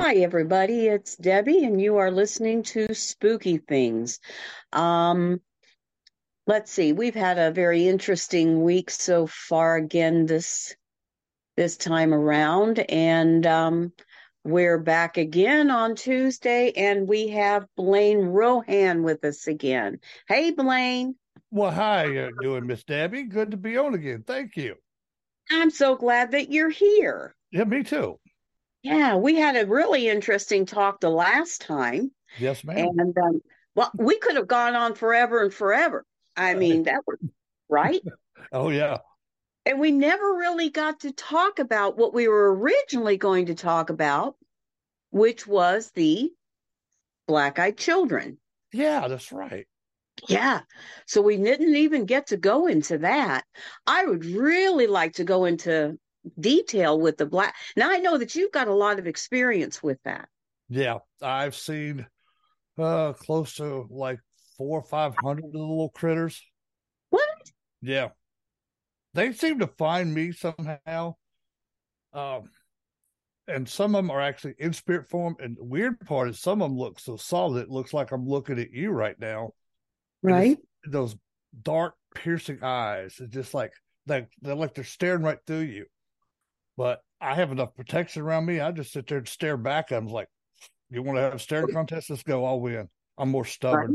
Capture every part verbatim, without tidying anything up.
Hi, everybody. It's Debbie, and you are listening to Spooky Things. Um, let's see. We've had a very interesting week so far again this this time around, and um, we're back again on Tuesday, and we have Blaine Rohan with us again. Hey, Blaine. Well, how you doing, Miss Debbie? Good to be on again. Thank you. I'm so glad that you're here. Yeah, me too. Yeah, we had a really interesting talk the last time. Yes, ma'am. And um, well, we could have gone on forever and forever. I mean, that was right. Oh, yeah. And we never really got to talk about what we were originally going to talk about, which was the Black Eyed Children. Yeah, that's right. Yeah. So we didn't even get to go into that. I would really like to go into detail with the Black. Now, I know that you've got a lot of experience with that. Yeah, I've seen uh close to like four or five hundred of the little critters. What? Yeah, they seem to find me somehow. Um, and some of them are actually in spirit form. And the weird part is some of them look so solid, it looks like I'm looking at you right now. And it's Right? those dark, piercing eyes. It's just like they they're like they're staring right through you. But I have enough protection around me. I just sit there and stare back. I'm like, you want to have a staring contest? Let's go. I'll win. I'm more stubborn. Right.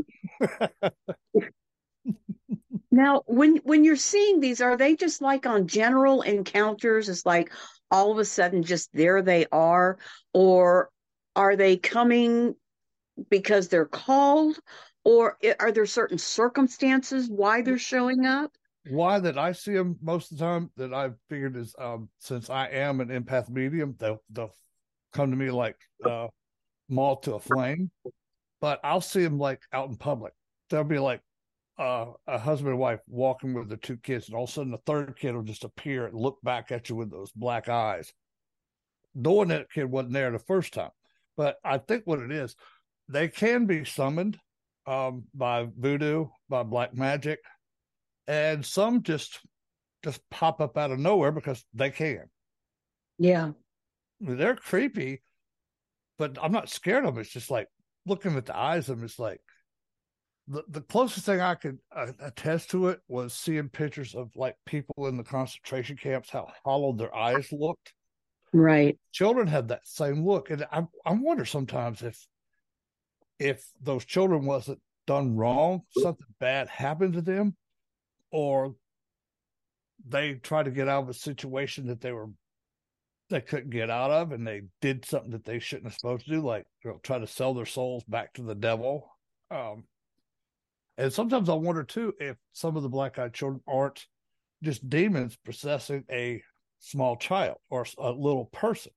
Now, when when you're seeing these, are they just like on general encounters? It's like all of a sudden just there they are, or are they coming because they're called, or i- are there certain circumstances why they're showing up? Why that I see them most of the time that I've figured is um, since I am an empath medium, they'll, they'll come to me like uh, moth to a flame. But I'll see them like out in public. They'll be like uh, a husband and wife walking with their two kids, and all of a sudden the third kid will just appear and look back at you with those black eyes, knowing that kid wasn't there the first time. But I think what it is, they can be summoned um, by voodoo, by black magic, and some just just pop up out of nowhere because they can. Yeah, They're creepy, but I'm not scared of them. It's just like looking at the eyes of them. It's like the, the closest thing I could uh, attest to it was seeing pictures of like people in the concentration camps, how hollow their eyes looked. right. Children had that same look, and I I wonder sometimes if if those children wasn't done wrong, something bad happened to them, or they tried to get out of a situation that they were they couldn't get out of, and they did something that they shouldn't have supposed to do, like you know, try to sell their souls back to the devil. Um, and sometimes I wonder too if some of the black-eyed children aren't just demons possessing a small child or a little person.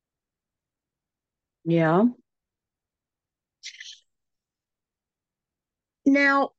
Yeah. Now,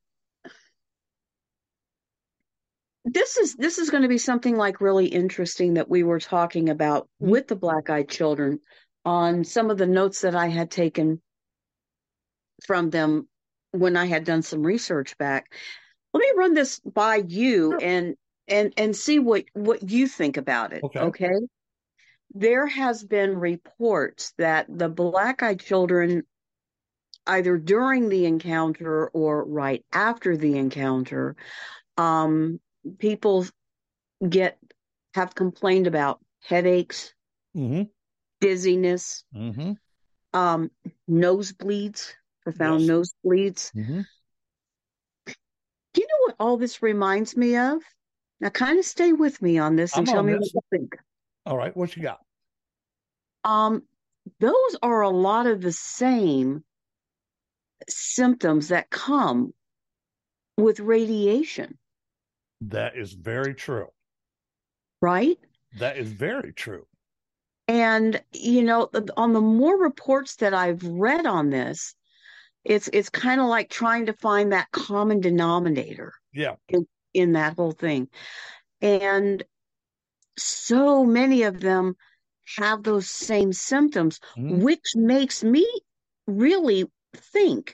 this is this is going to be something like really interesting that we were talking about Hmm? with the Black-eyed Children on some of the notes that I had taken from them when I had done some research back. Let me run this by you Sure. and and and see what what you think about it, Okay. okay? There has been reports that the black-eyed children either during the encounter or right after the encounter, um people get have complained about headaches, Mm-hmm. dizziness, Mm-hmm. um nosebleeds, profound Yes. nosebleeds. Mm-hmm. Do you know what all this reminds me of? Now, kind of stay with me on this and I'm tell on me what this. you think. All right. What you got? Um, those are a lot of the same symptoms that come with radiation, That is very true. right? That is very true. And you know, on the more reports that I've read on this, it's it's kind of like trying to find that common denominator Yeah. in in that whole thing. And so many of them have those same symptoms, Mm-hmm. which makes me really think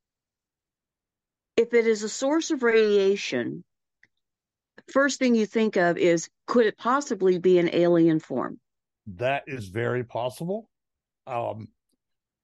if it is a source of radiation, first thing you think of is could it possibly be an alien form? That is very possible. Um,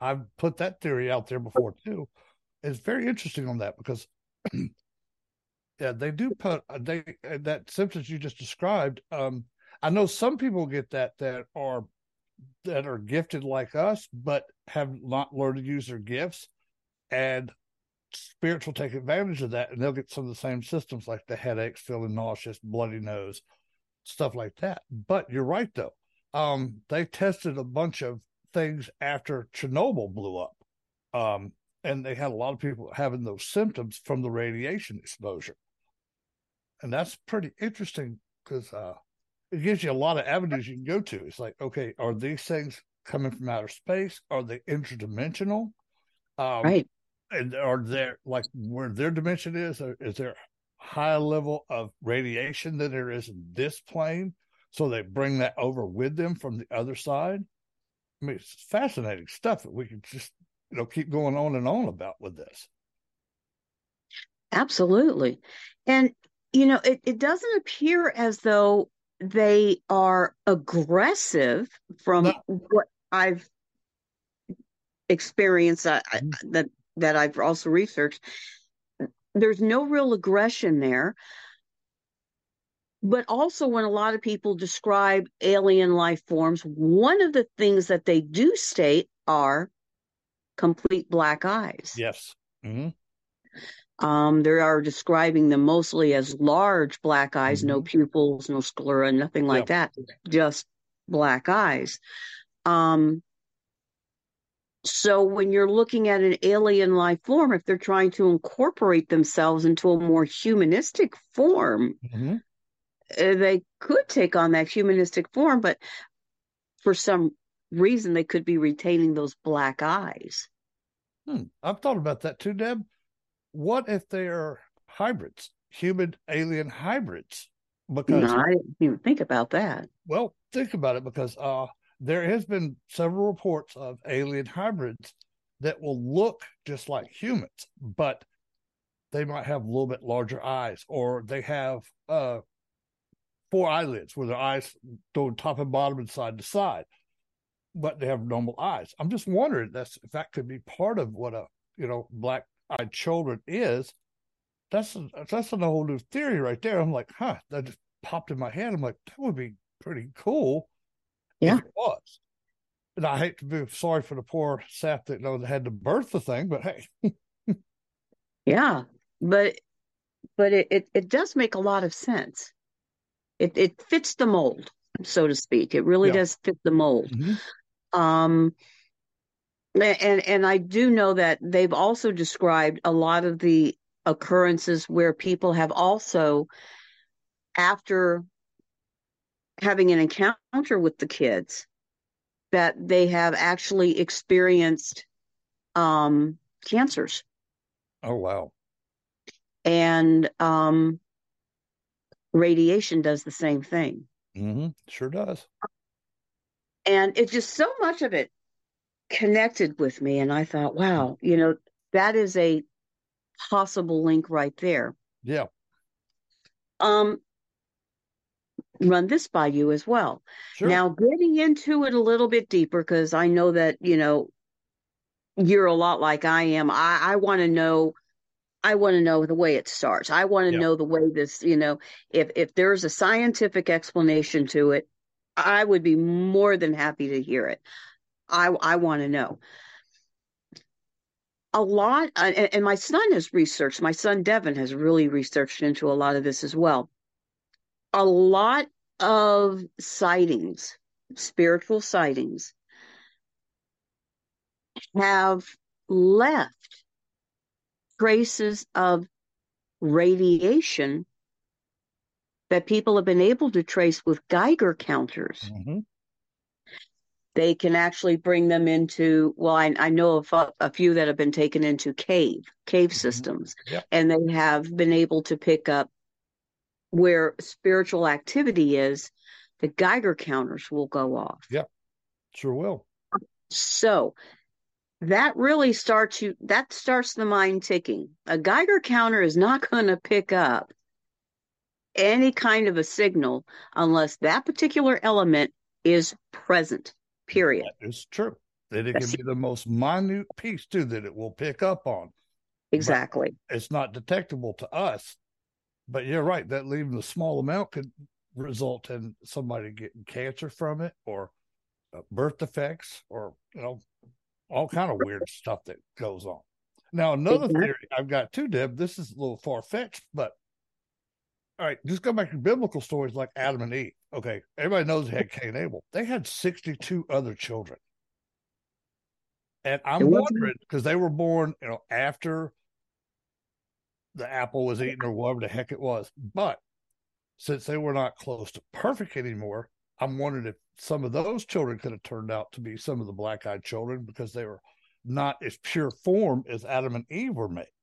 I've put that theory out there before too. It's very interesting on that because yeah, they do put they that symptoms you just described. Um, I know some people get that that are that are gifted like us, but have not learned to use their gifts, and spirits will take advantage of that, and they'll get some of the same systems like the headaches, feeling nauseous, bloody nose, stuff like that. But you're right though. Um, they tested a bunch of things after Chernobyl blew up. Um, and they had a lot of people having those symptoms from the radiation exposure. And that's pretty interesting because uh, it gives you a lot of avenues you can go to. It's like, okay, are these things coming from outer space? Are they interdimensional? Um, Right. and are there, like, where their dimension is, is there high level of radiation than there is in this plane? So they bring that over with them from the other side. I mean, it's fascinating stuff that we can just, you know, keep going on and on about with this. Absolutely. And, you know, it, it doesn't appear as though they are aggressive No. from what I've experienced uh, that that I've also researched. There's no real aggression there. But also, when a lot of people describe alien life forms, one of the things that they do state are complete black eyes. Yes. Mm-hmm. Um, they are describing them mostly as large black eyes, Mm-hmm. no pupils, no sclera, nothing like Yeah. that, just black eyes. Um, so when you're looking at an alien life form, if they're trying to incorporate themselves into a more humanistic form, Mm-hmm. uh, they could take on that humanistic form, but for some reason they could be retaining those black eyes. Hmm. I've thought about that too, Deb. What if they are hybrids, human alien hybrids? No, Because, I didn't even think about that. well, think about it, because uh, there has been several reports of alien hybrids that will look just like humans, but they might have a little bit larger eyes, or they have uh, four eyelids where their eyes go top and bottom and side to side, but they have normal eyes. I'm just wondering that's if that could be part of what a you know black eyed children is. That's a, that's a whole new theory right there. I'm like, huh, that just popped in my head. I'm like, that would be pretty cool if Yeah, it was. And I hate to be sorry for the poor sap that you know, had to birth the thing, but hey. yeah, but but it, it, it does make a lot of sense. It it fits the mold, so to speak. It really Yeah. does fit the mold. Mm-hmm. Um, and and I do know that they've also described a lot of the occurrences where people have also, after having an encounter with the kids, that they have actually experienced um, cancers. Oh wow. And um, radiation does the same thing. Mm-hmm. Sure does. And it's just so much of it connected with me. And I thought, wow, you know, that is a possible link right there. Yeah. Um, run this by you as well. Sure. Now, getting into it a little bit deeper, because I know that, you know, you're a lot like I am. I, I want to know I want to know the way it starts. I want to Yeah. know the way this, you know, if if there's a scientific explanation to it, I would be more than happy to hear it. I I want to know. A lot, and, and my son has researched, my son Devin has really researched into a lot of this as well. A lot of sightings, spiritual sightings, have left traces of radiation that people have been able to trace with Geiger counters. Mm-hmm. They can actually bring them into, well, I, I know of a, a few that have been taken into cave, cave Mm-hmm. systems, Yep. and they have been able to pick up where spiritual activity is, the Geiger counters will go off. Yep. Sure will. So that really starts you, that starts the mind ticking. A Geiger counter is not going to pick up any kind of a signal unless that particular element is present, period. That is true. And it can That's be the most minute piece too that it will pick up on. But exactly. it's not detectable to us. But you're right, that leaving the small amount could result in somebody getting cancer from it, or uh, birth defects, or you know, all kind of weird stuff that goes on. Now, another Exactly. theory I've got too, Deb, this is a little far fetched, but all right, just go back to biblical stories like Adam and Eve. Okay, everybody knows they had Cain and Abel. They had sixty-two other children. And It I'm wasn't. wondering, because they were born, you know, after the apple was eaten or whatever the heck it was. But since they were not close to perfect anymore, I'm wondering if some of those children could have turned out to be some of the black eyed children because they were not as pure form as Adam and Eve were made.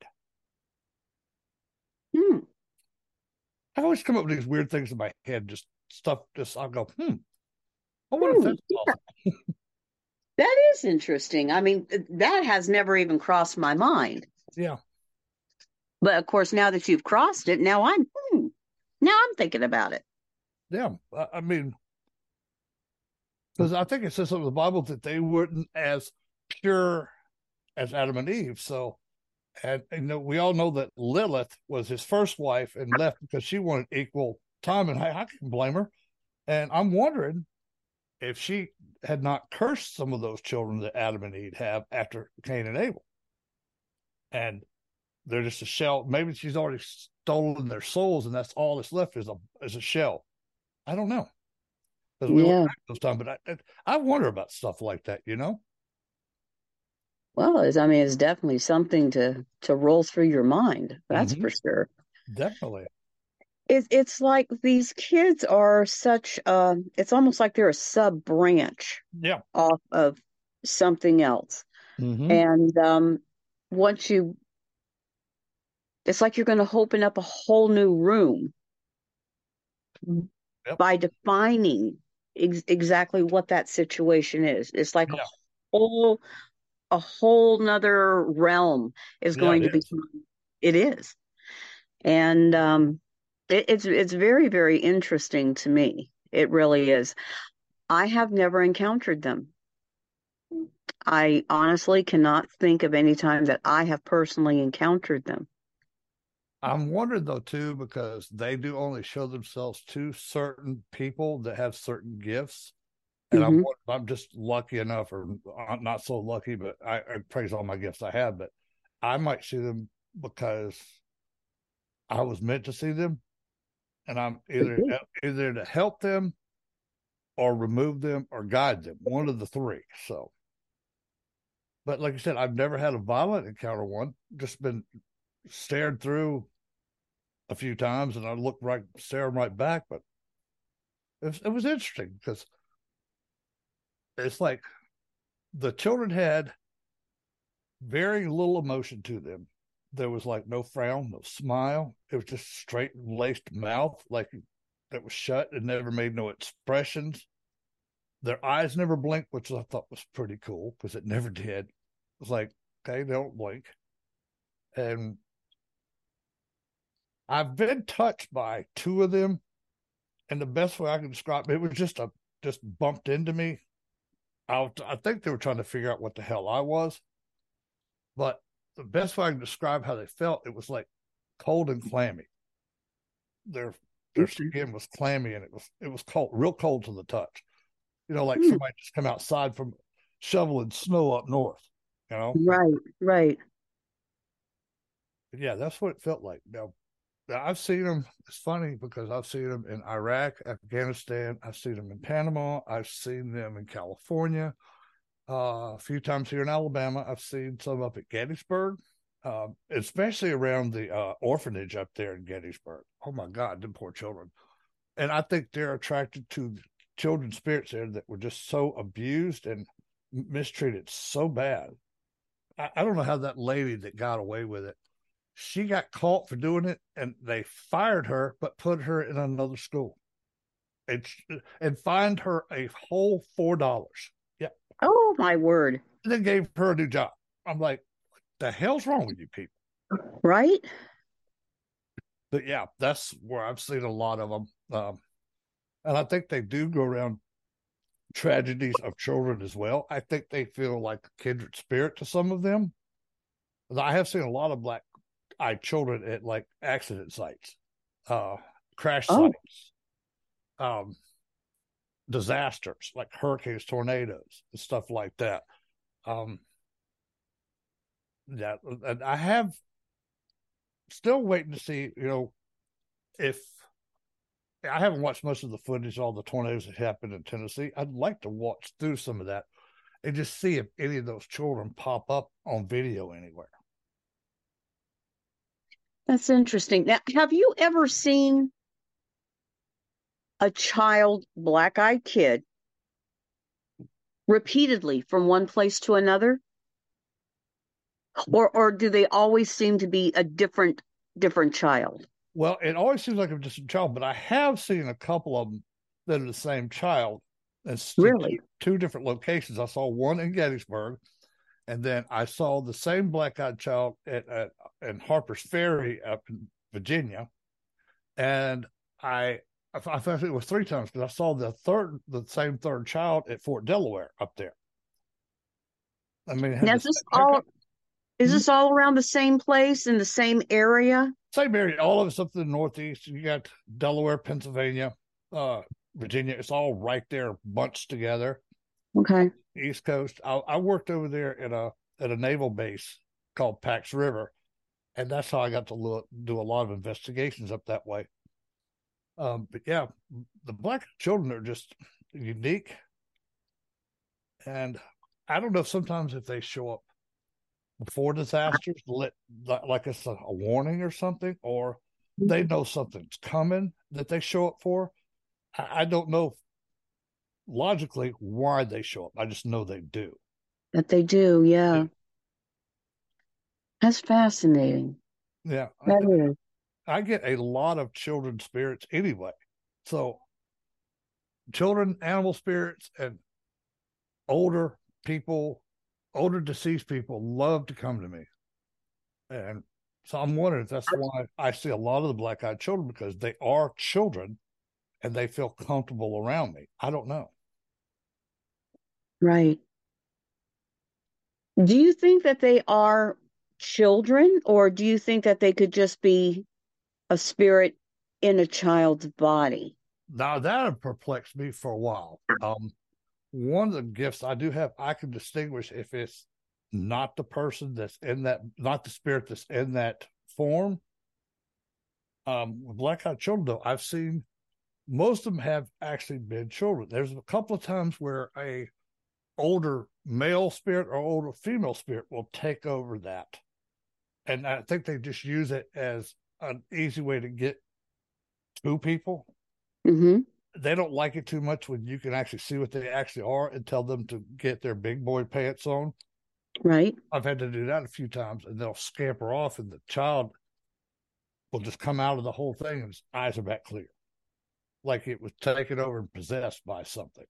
Hmm. I always come up with these weird things in my head, just stuff, just I'll go, hmm, I wonder if Hmm. that's possible. That is interesting. I mean, that has never even crossed my mind. Yeah. But of course, now that you've crossed it, now I'm hmm, now I'm thinking about it. Yeah. I, I mean, because I think it says something in the Bible that they weren't as pure as Adam and Eve. So, and, and you know, we all know that Lilith was his first wife and left because she wanted equal time, and I, I can blame her. And I'm wondering if she had not cursed some of those children that Adam and Eve have after Cain and Abel, and they're just a shell. Maybe she's already stolen their souls, and that's all that's left is a is a shell. I don't know, because we went Yeah. back those times, but I, I wonder about stuff like that. You know? Well, it's, I mean, it's definitely something to to roll through your mind. That's Mm-hmm. for sure. Definitely. It's it's like these kids are such. Uh, it's almost like they're a sub branch Yeah. off of something else. Mm-hmm. And um, once you, it's like you're going to open up a whole new room Yep. by defining ex- exactly what that situation is. It's like a Yeah. whole a whole nother realm is Yeah. going It to be. is. It is, and um, it, it's it's very very interesting to me. It really is. I have never encountered them. I honestly cannot think of any time that I have personally encountered them. I'm wondering though too, because they do only show themselves to certain people that have certain gifts. And I'm Hmm. I'm just lucky enough, or I'm not so lucky, but I, I praise all my gifts I have. But I might see them because I was meant to see them, and I'm either either to help them or remove them or guide them, one of the three. So, but like I said, I've never had a violent encounter. One just been stared through a few times, and I looked right, staring right back. But it was, it was interesting because it's like the children had very little emotion to them. There was like no frown, no smile. It was just straight laced mouth, like that was shut and never made no expressions. Their eyes never blinked, which I thought was pretty cool because it never did. It was like, okay, they don't blink. And I've been touched by two of them, and the best way I can describe it, it was just a just bumped into me. I, I think they were trying to figure out what the hell I was, but the best way I can describe how they felt, it was like cold and clammy. Their their skin was clammy and it was it was cold, real cold to the touch. You know, like somebody just come outside from shoveling snow up north. You know, Right, right. yeah, that's what it felt like. Now, I've seen them. It's funny because I've seen them in Iraq, Afghanistan. I've seen them in Panama. I've seen them in California. Uh, a few times here in Alabama. I've seen some up at Gettysburg, um, especially around the uh, orphanage up there in Gettysburg. Oh my God, them poor children. And I think they're attracted to the children's spirits there that were just so abused and mistreated so bad. I, I don't know how that lady that got away with it, she got caught for doing it and they fired her, but put her in another school and, and fined her a whole four dollars. Yeah. Oh my word. And then gave her a new job. I'm like, what the hell's wrong with you people? Right? But yeah, that's where I've seen a lot of them. Um, and I think they do go around tragedies of children as well. I think they feel like a kindred spirit to some of them. I have seen a lot of black eyed children at like accident sites, uh, crash Oh, sites, um, disasters like hurricanes, tornadoes, and stuff like that. Um, yeah, and I have still waiting to see, you know, if I haven't watched most of the footage, all the tornadoes that happened in Tennessee. I'd like to watch through some of that and just see if any of those children pop up on video anywhere. that's interesting. Now, have you ever seen a child, black-eyed kid, repeatedly from one place to another? Or or do they always seem to be a different different child? Well, it always seems like a distant child, but I have seen a couple of them that are the same child. It's two, Really? two different locations. I saw one in Gettysburg, and then I saw the same black-eyed child at, at in Harper's Ferry up in Virginia, and I I thought it was three times because I saw the third the same third child at Fort Delaware up there. I mean, it had Now, the is this same all haircut. is Hmm? this all around the same place in the same area? Same area, all of it's up to the northeast. You got Delaware, Pennsylvania, uh, Virginia. It's all right there, bunched together. Okay. East Coast. I, I worked over there at a at a naval base called Pax River, and that's how I got to look, do a lot of investigations up that way. Um, but yeah, the black children are just unique, and I don't know sometimes if they show up before disasters, let like it's a, a warning or something, or they know something's coming that they show up for. I, I don't know logically why they show up. I just know they do. That they do, Yeah, yeah. That's fascinating. yeah. That is. I get a lot of children spirits anyway. So children, animal spirits, and older people, older deceased people love to come to me. And so I'm wondering if that's why I see a lot of the black eyed children because they are children and they feel comfortable around me. I don't know. Right. Do you think that they are children, or do you think that they could just be a spirit in a child's body? Now that perplexed me for a while. Um, one of the gifts I do have, I can distinguish if it's not the person that's in that, not the spirit that's in that form. Um, with black eyed children, though, I've seen most of them have actually been children. There's a couple of times where a older male spirit or older female spirit will take over that, and I think they just use it as an easy way to get to people. Mm-hmm. They don't like it too much when you can actually see what they actually are and tell them to get their big boy pants on. Right. I've had to do that a few times, and they'll scamper off, and the child will just come out of the whole thing, and his eyes are back clear, like it was taken over and possessed by something.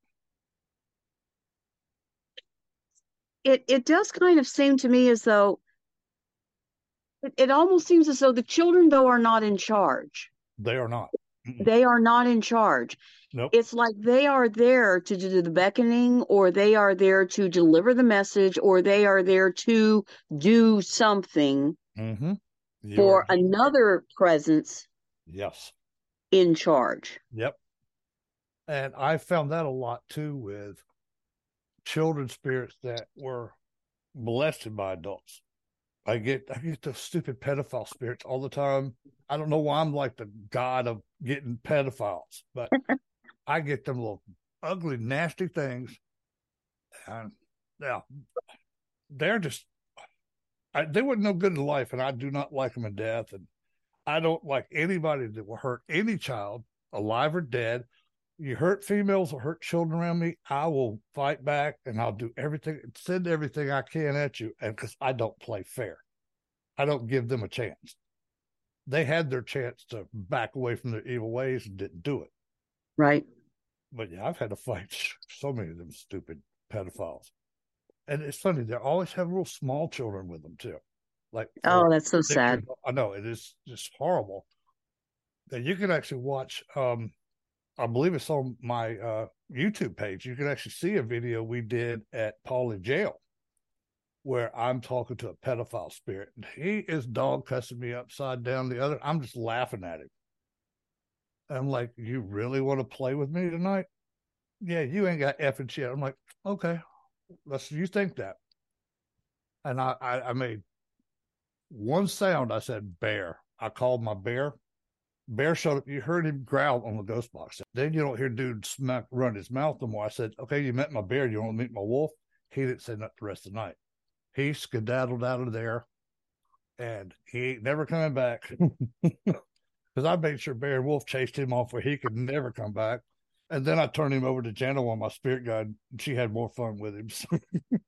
It it does kind of seem to me as though it, it almost seems as though the children, though, are not in charge. They are not. Mm-mm. They are not in charge. Nope. It's like they are there to do the beckoning, or they are there to deliver the message, or they are there to do something Mm-hmm. You are for exactly right. another presence Yes. in charge. Yep. And I found that a lot too with children spirits that were molested by adults. I get I get the stupid pedophile spirits all the time. I don't know why I'm like the god of getting pedophiles, but I get them little ugly, nasty things, and yeah, they're just I, they wouldn't know good in life, and I do not like them in death, and I don't like anybody that will hurt any child, alive or dead. You hurt females or hurt children around me, I will fight back, and I'll do everything, send everything I can at you, and because I don't play fair, I don't give them a chance. They had their chance to back away from their evil ways and didn't do it. Right. But yeah, I've had to fight so many of them stupid pedophiles. And it's funny, they always have real small children with them too. Like for Oh, that's so six years sad. old. I know it is just horrible. And you can actually watch um I believe it's on my uh YouTube page, you can actually see a video we did at Pauley Jail where I'm talking to a pedophile spirit. And he is dog cussing me upside down the other. I'm just laughing at him. I'm like, you really want to play with me tonight? Yeah, you ain't got effing shit. I'm like, okay, let's you think that. And I, I, I made one sound. I said, bear. I called my bear. Bear showed up. You heard him growl on the ghost box. Then you don't hear dude smack run his mouth no more. I said, okay, you met my bear. You want to meet my wolf? He didn't say nothing the rest of the night. He skedaddled out of there, and he ain't never coming back. Because I made sure Bear and Wolf chased him off where he could never come back. And then I turned him over to Jenna, on my spirit guide. And she had more fun with him. So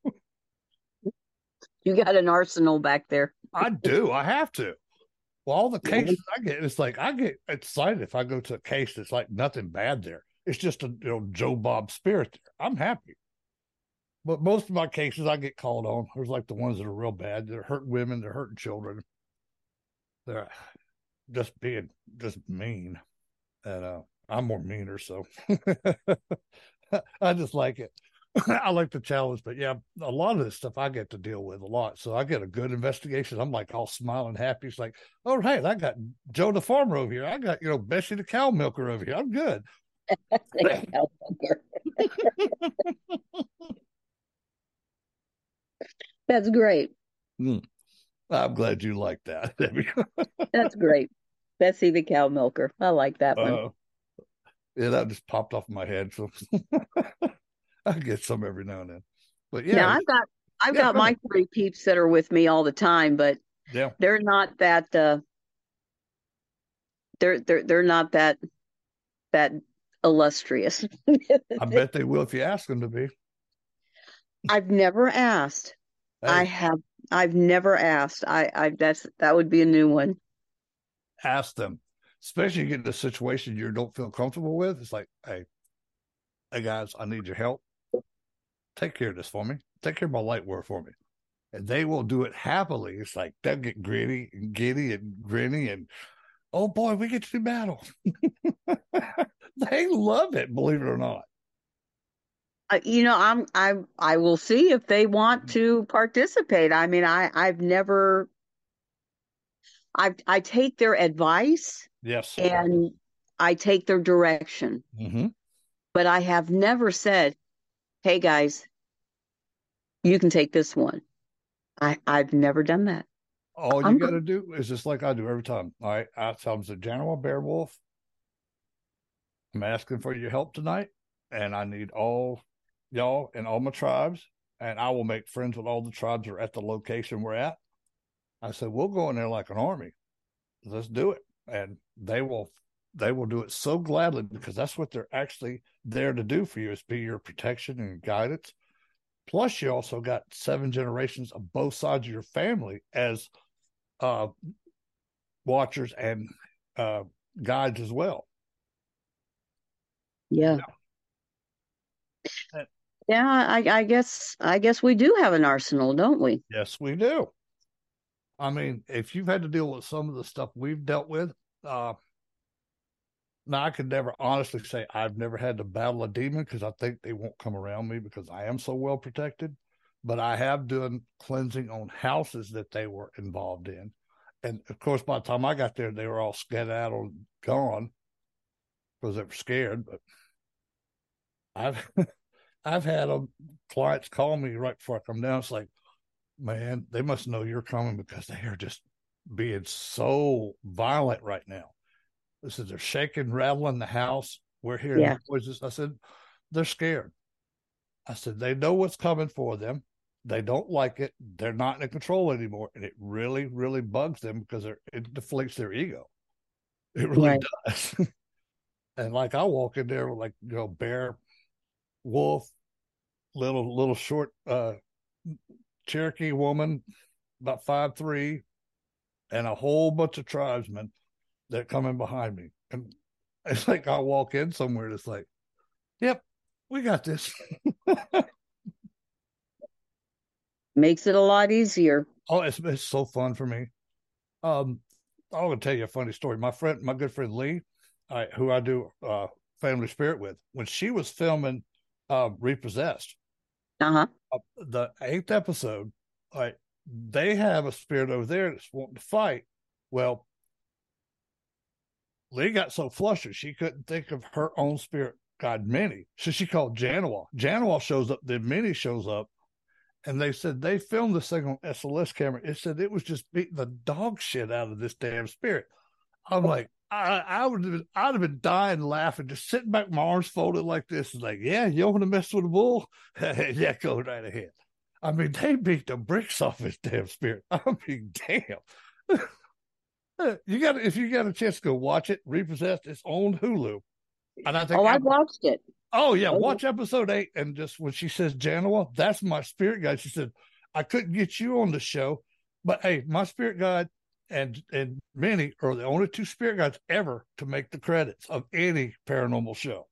You got an arsenal back there. I do. I have to. Well, all the cases I get, it's like I get excited if I go to a case that's like nothing bad there. It's just a you know Joe Bob spirit there. I'm happy. But most of my cases I get called on. There's like the ones that are real bad. They're hurting women. They're hurting children. They're just being just mean. And uh, I'm more meaner, so I just like it. I like the challenge, but yeah, a lot of this stuff I get to deal with a lot. So I get a good investigation. I'm like all smiling, happy. It's like, oh, hey, I got Joe the farmer over here. I got, you know, Bessie the cow milker over here. I'm good. That's great. Mm. I'm glad you like that. That's great. Bessie the cow milker. I like that one. Uh, yeah, that just popped off my head. So I get some every now and then. But yeah, now I've got I've yeah, got my three peeps that are with me all the time, but yeah, they're not that uh, they're they're they're not that that illustrious. I bet they will if you ask them to be. I've never asked. Hey, I have I've never asked. I I that's that would be a new one. ask them, especially you get in a situation you don't feel comfortable with. It's like, hey, hey guys, I need your help. Take care of this for me. Take care of my light work for me. And they will do it happily. It's like they'll get gritty and giddy and grinny and oh boy, we get to do battle. They love it, believe it or not. Uh, you know, I'm I I will see if they want to participate. I mean, I I've never I I take their advice Yes. and I take their direction, Mm-hmm. but I have never said, "Hey guys, you can take this one." I I've never done that. All you I'm got to good. do is just like I do every time. All right. I tell them, General Bear Wolf, I'm asking for your help tonight, and I need all y'all and all my tribes, and I will make friends with all the tribes that are at the location we're at. I said, we'll go in there like an army. Let's do it. And they will they will do it so gladly because that's what they're actually there to do for you is be your protection and guidance. Plus, you also got seven generations of both sides of your family as uh, watchers and uh, guides as well. Yeah. Yeah. Yeah, I, I guess I guess we do have an arsenal, don't we? Yes, we do. I mean, if you've had to deal with some of the stuff we've dealt with, uh, now I could never honestly say I've never had to battle a demon because I think they won't come around me because I am so well protected. But I have done cleansing on houses that they were involved in. And of course, by the time I got there, they were all skedaddled, gone because they were scared. But I've I've had um, clients call me right before I come down. It's like, man, they must know you're coming because they are just being so violent right now. This is they're shaking, rattling the house. We're hearing Yeah. noises. I said, they're scared. I said, they know what's coming for them. They don't like it. They're not in control anymore. And it really, really bugs them because it deflates their ego. It really Right. does. And like I walk in there with like, you know, bear, wolf, little, little short uh, Cherokee woman, about five three, and a whole bunch of tribesmen that come in behind me. And it's like I walk in somewhere and it's like, yep, we got this. Makes it a lot easier. Oh, it's, it's so fun for me. Um, I'm going to tell you a funny story. My friend, my good friend Lee, I, who I do uh, family spirit with. When she was filming uh, Repossessed, Uh-huh. uh, the eighth episode, like they have a spirit over there that's wanting to fight. Well, Lee got so flustered she couldn't think of her own spirit guide Minnie, so she called Janiwal. Janiwal shows up, then Minnie shows up, and they said they filmed this thing on S L S camera. It said it was just beating the dog shit out of this damn spirit. I'm like, I, I would have been, I'd have been dying laughing, just sitting back, my arms folded like this, and like, yeah, you want to mess with a bull? Yeah, go right ahead. I mean, they beat the bricks off this damn spirit. I mean, damn. You got if you got a chance to go watch it, Repossessed, it's on Hulu. And I think Oh, I watched it. Oh yeah, Oh, watch episode eight, and just when she says Janiwa, that's my spirit guide. She said, I couldn't get you on the show, but hey, my spirit guide and and Minnie are the only two spirit guides ever to make the credits of any paranormal show.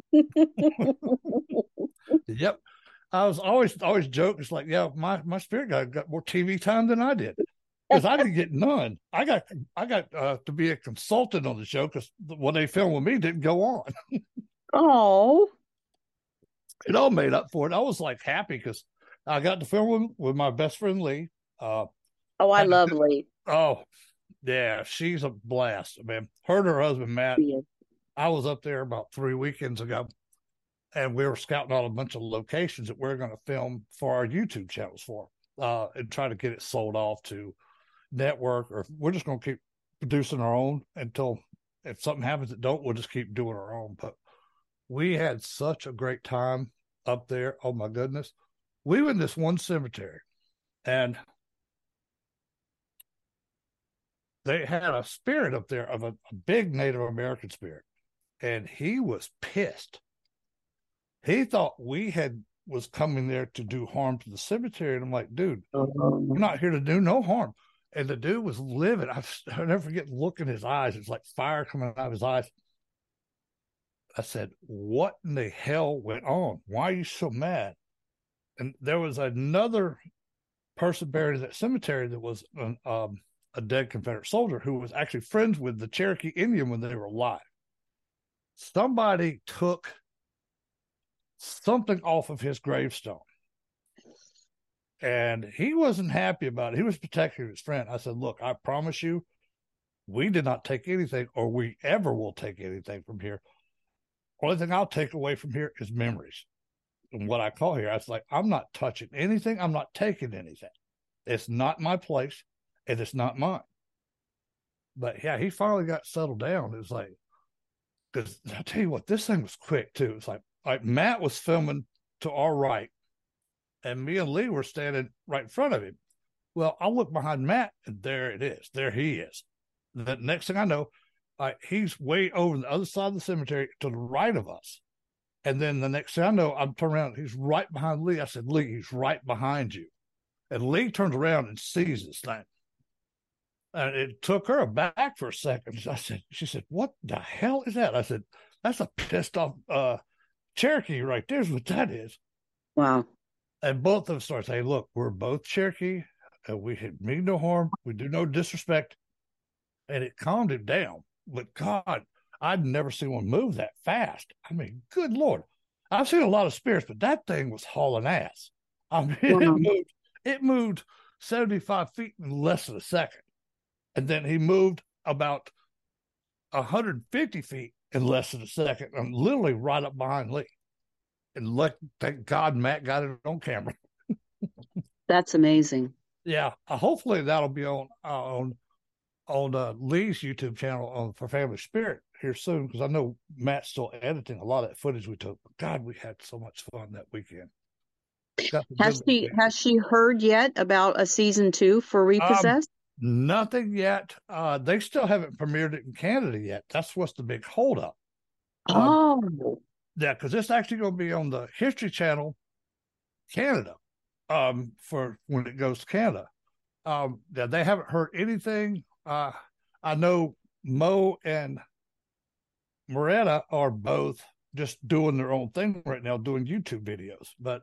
Yep. I was always always joke. It's like, yeah, my, my spirit guide got more T V time than I did. Because I didn't get none. I got I got uh, to be a consultant on the show because what they filmed with me didn't go on. oh, It all made up for it. I was like happy because I got to film with, with my best friend Lee. Uh, oh, I had to love do- Lee. oh, yeah, she's a blast. I mean, her and her husband Matt. Yeah. I was up there about three weekends ago, and we were scouting out a bunch of locations that we're going to film for our YouTube channels for, uh, and try to get it sold off to network, or we're just going to keep producing our own until if something happens that don't, we'll just keep doing our own. But we had such a great time up there. Oh my goodness. We were in this one cemetery, and they had a spirit up there of a, a big Native American spirit, and he was pissed. He thought we had was coming there to do harm to the cemetery, and I'm like, dude, Um, we're not here to do no harm. And the dude was livid. I, I'll never forget the look in his eyes. It's like fire coming out of his eyes. I said, what in the hell went on? Why are you so mad? And there was another person buried in that cemetery that was an, um, a dead Confederate soldier who was actually friends with the Cherokee Indian when they were alive. Somebody took something off of his gravestone, and he wasn't happy about it. He was protecting his friend. I said, look, I promise you, we did not take anything, or we ever will take anything from here. Only thing I'll take away from here is memories. And what I call here, I was like, I'm not touching anything. I'm not taking anything. It's not my place, and it's not mine. But yeah, he finally got settled down. It was like, because I tell you what, this thing was quick too. It's like, like Matt was filming to our right, and me and Lee were standing right in front of him. Well, I look behind Matt, and there it is. There he is. The next thing I know, uh, he's way over on the other side of the cemetery to the right of us. And then the next thing I know, I'm turning around. He's right behind Lee. I said, Lee, he's right behind you. And Lee turns around and sees this thing. And it took her aback for a second. I said, she said, what the hell is that? I said, that's a pissed off uh, Cherokee right there's what that is. wow. And both of us started saying, look, we're both Cherokee. And we mean no harm. We do no disrespect. And it calmed him down. But God, I'd never seen one move that fast. I mean, good Lord. I've seen a lot of spirits, but that thing was hauling ass. I mean, wow. it moved, it moved seventy-five feet in less than a second. And then he moved about one hundred fifty feet in less than a second. I'm literally right up behind Lee. And let, thank God Matt got it on camera. That's amazing. Yeah. Uh, hopefully that'll be on uh, on on uh, Lee's YouTube channel on for Family Spirit here soon, because I know Matt's still editing a lot of that footage we took. But God, we had so much fun that weekend. Has she weekend. has she heard yet about a season two for Repossessed? Um, nothing yet. Uh, they still haven't premiered it in Canada yet. That's what's the big holdup. Oh, um, yeah, because it's actually going to be on the History Channel, Canada, um, for when it goes to Canada. Um, yeah, they haven't heard anything. Uh, I know Mo and Moretta are both just doing their own thing right now, doing YouTube videos. But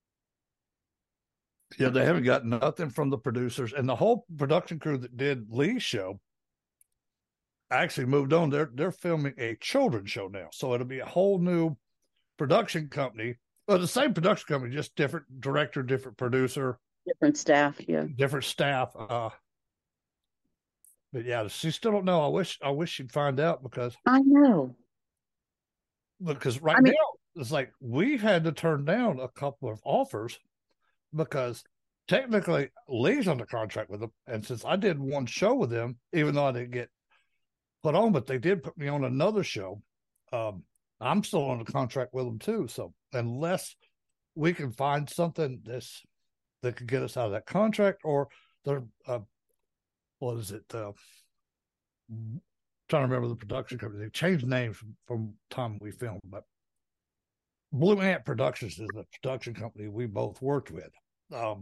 yeah, they haven't got nothing from the producers and the whole production crew that did Lee's show. actually moved on. They're they're filming a children's show now, so it'll be a whole new production company. Well, the same production company, just different director, different producer, Different staff, yeah. different staff. Uh, but yeah, she still don't know. I wish I wish she'd find out because I know. because I right now mean, it's like we've had to turn down a couple of offers because technically Lee's under contract with them, and since I did one show with them, even though I didn't get put on, but they did put me on another show. Um, I'm still under contract with them too. So unless we can find something that's that could get us out of that contract, or they're uh, what is it? Uh, trying to remember the production company. They changed names from, from time we filmed, but Blue Ant Productions is the production company we both worked with. Um,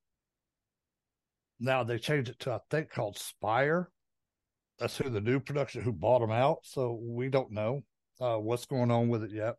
now they changed it to I think called Spire. That's who the new production who bought them out. So we don't know uh, what's going on with it yet.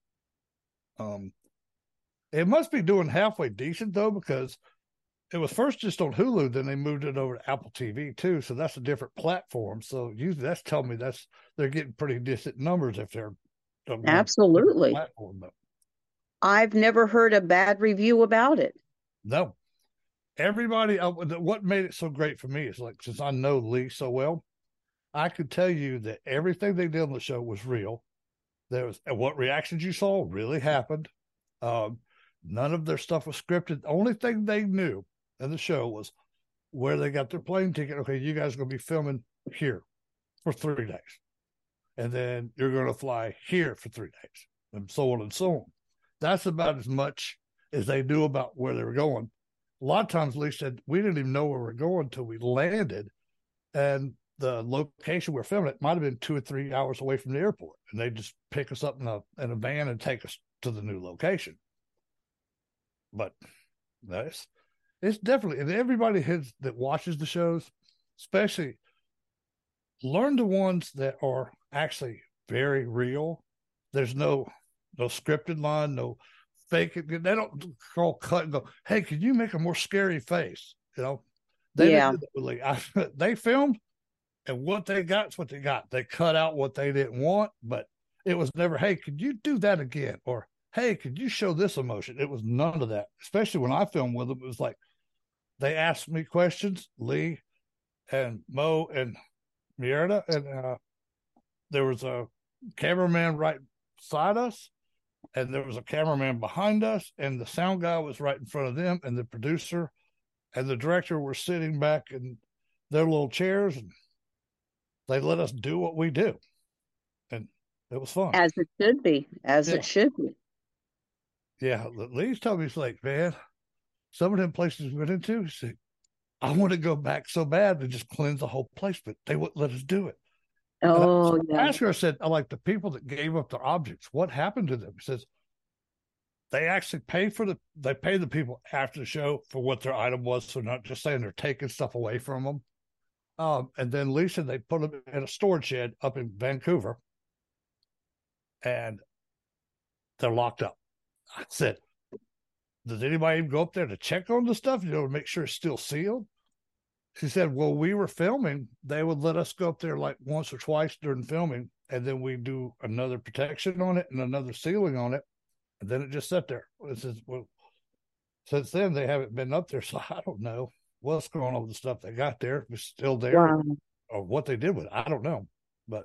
Um, it must be doing halfway decent though, because it was first just on Hulu, then they moved it over to Apple T V too. So that's a different platform. So usually that's telling me that's they're getting pretty decent numbers if they're absolutely. platform. But I've never heard a bad review about it. no, everybody. Uh, what made it so great for me is like since I know Lee so well, I could tell you that everything they did on the show was real. There was what reactions you saw really happened. Um, none of their stuff was scripted. The only thing they knew in the show was where they got their plane ticket. Okay, you guys are going to be filming here for three days. And then you're going to fly here for three days, and so on and so on. That's about as much as they knew about where they were going. A lot of times, Lee said, we didn't even know where we were going until we landed. And the location we're filming it might have been two or three hours away from the airport. And they just pick us up in a, in a van and take us to the new location. But that's, it's definitely, and everybody has, that watches the shows, especially learn the ones that are actually very real. There's no, no scripted line, no fake. They don't call cut and go, hey, can you make a more scary face? You know, they yeah. didn't really, I, they filmed and what they got is what they got. They cut out what they didn't want, but it was never, hey, could you do that again? Or, hey, could you show this emotion? It was none of that. Especially when I filmed with them, it was like they asked me questions, Lee and Mo and Mierda, and uh, there was a cameraman right beside us, and there was a cameraman behind us, and the sound guy was right in front of them, and the producer and the director were sitting back in their little chairs, and they let us do what we do, and it was fun. As it should be, as yeah. it should be. Yeah, Lee's told me, it's like, man, some of them places we went into, he said, I want to go back so bad to just cleanse the whole place, but they wouldn't let us do it. Oh, and I, yeah. I asked her, I said, I like the people that gave up their objects, what happened to them? He says, they actually pay for the, they pay the people after the show for what their item was. So not just saying they're taking stuff away from them. Um, and then Lisa, they put them in a storage shed up in Vancouver and they're locked up. I said, does anybody even go up there to check on the stuff, you know, to make sure it's still sealed? She said, well, we were filming. They would let us go up there like once or twice during filming, and then we do another protection on it and another sealing on it. And then it just sat there. It says, well, since then, they haven't been up there. So I don't know what's going on with the stuff they got there. It's still there. Wow. Or what they did with it. I don't know. But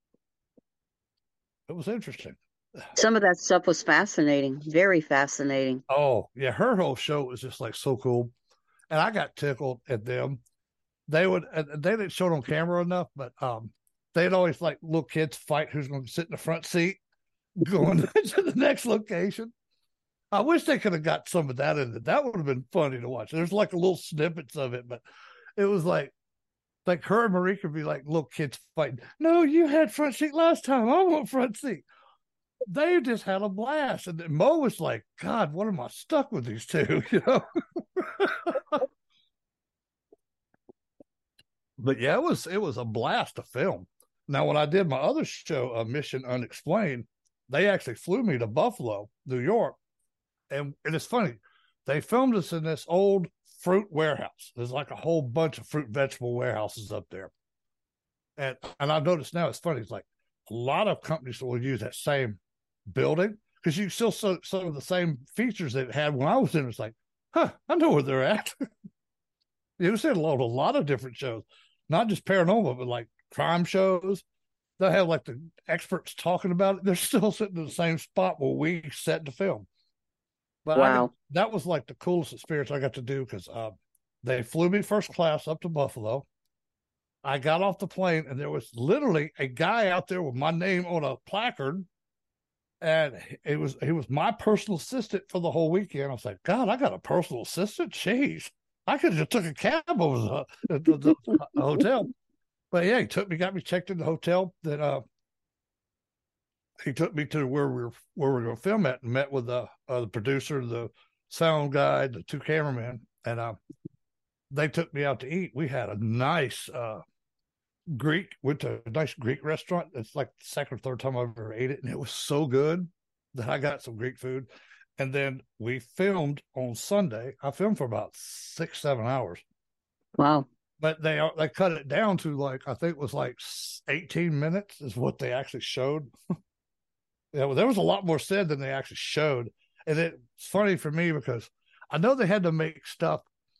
it was interesting. Some of that stuff was fascinating, very fascinating. Oh, yeah. Her whole show was just like so cool. And I got tickled at them. They would, they didn't show it on camera enough, but um, they'd always like little kids fight who's going to sit in the front seat going to the next location. I wish they could have got some of that in it. That would have been funny to watch. There's like a little snippets of it, but it was like, like her and Marie could be like little kids fighting. No, you had front seat last time. I want front seat. They just had a blast. And Mo was like, God, what am I stuck with these two? You know? But yeah, it was it was a blast to film. Now, when I did my other show, uh, Mission Unexplained, they actually flew me to Buffalo, New York. And, and it's funny, they filmed us in this old fruit warehouse. There's like a whole bunch of fruit vegetable warehouses up there. And and I've noticed now it's funny. It's like a lot of companies will use that same building because you still saw some of the same features that it had when I was in. It's like, huh, I know where they're at. You see a lot, a lot of different shows, not just paranormal, but like crime shows. They'll have like the experts talking about it. They're still sitting in the same spot where we set to film. But I got, Wow. that was like the coolest experience I got to do because uh, they flew me first class up to Buffalo. I got off the plane and there was literally a guy out there with my name on a placard, and it was he was my personal assistant for the whole weekend. I was like, God, I got a personal assistant. Jeez, I could have just took a cab over the, the, the, the hotel. But yeah, he took me, got me checked in the hotel. That uh, he took me to where we were where we were going to film at, and met with the uh, the producer, the sound guy, the two cameramen, and uh, they took me out to eat. We had a nice uh, Greek, went to a nice Greek restaurant. It's like the second or third time I've ever ate it, and it was so good that I got some Greek food. And then we filmed on Sunday. I filmed for about six, seven hours. Wow. But they they cut it down to like, I think it was like eighteen minutes is what they actually showed. Yeah, well, there was a lot more said than they actually showed. And it's funny for me because I know they had to make stuff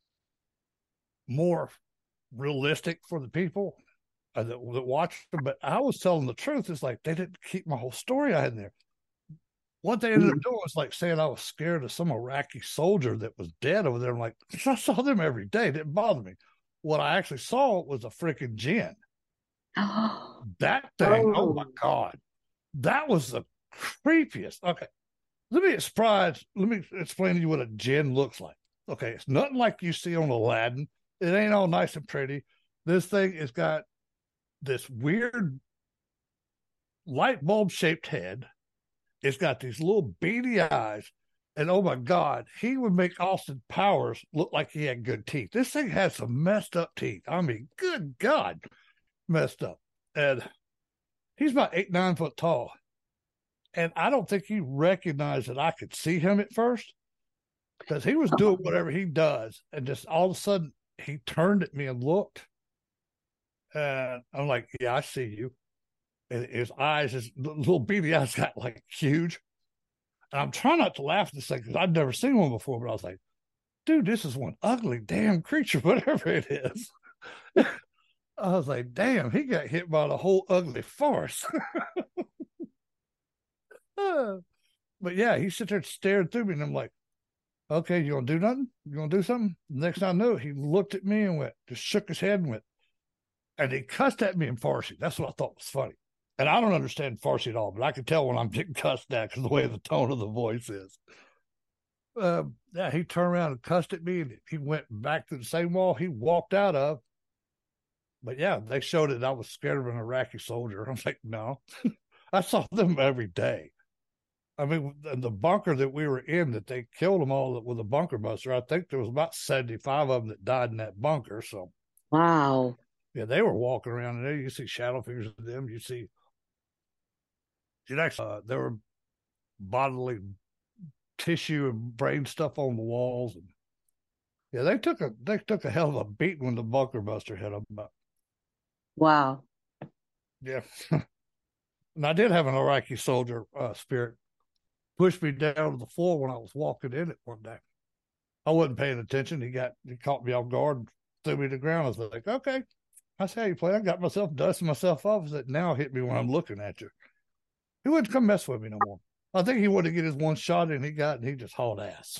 more realistic for the people uh, that, that watched them, but I was telling the truth. It's like they didn't keep my whole story I had in there. What they ended up doing was like saying I was scared of some Iraqi soldier that was dead over there. I'm like, I saw them every day. It didn't bother me. What I actually saw was a freaking jinn. That thing, oh. oh my God. That was the creepiest. Okay. Let me explain, let me explain to you what a jinn looks like. Okay, it's nothing like you see on Aladdin. It ain't all nice and pretty. This thing has got this weird light bulb shaped head. It's got these little beady eyes. And oh my God, he would make Austin Powers look like he had good teeth. This thing has some messed up teeth. I mean, good God, messed up. And he's about eight, nine foot tall. And I don't think he recognized that I could see him at first because he was doing whatever he does. And just all of a sudden, he turned at me and looked. And I'm like, yeah, I see you. And his eyes, his little beady eyes got like huge. And I'm trying not to laugh at this thing because I'd never seen one before, but I was like, dude, this is one ugly damn creature, whatever it is. I was like, damn, he got hit by the whole ugly farce. uh, but yeah, he sat there staring through me, and I'm like, okay, you gonna do nothing? You gonna do something? Next thing I knew, he looked at me and went, just shook his head and went, and he cussed at me in Farsi. That's what I thought was funny. And I don't understand Farsi at all, but I can tell when I'm getting cussed at because the way the tone of the voice is. Uh, yeah, he turned around and cussed at me, and he went back to the same wall he walked out of. But yeah, they showed it. I was scared of an Iraqi soldier. I was like, no, I saw them every day. I mean, the bunker that we were in, that they killed them all with a bunker buster. I think there was about seventy-five of them that died in that bunker. So, wow. Yeah, they were walking around in there. You see shadow figures of them. You see, you actually, uh, there were bodily tissue and brain stuff on the walls. And yeah, they took a they took a hell of a beating when the bunker buster hit them. But, wow. Yeah. And I did have an Iraqi soldier uh, spirit push me down to the floor when I was walking in it one day. I wasn't paying attention. He got he caught me off guard and threw me to the ground. I was like, okay, that's how you play. I got myself dusting myself off. I said, now hit me when I'm looking at you. He wouldn't come mess with me no more. I think he wanted to get his one shot in. He got, and he just hauled ass.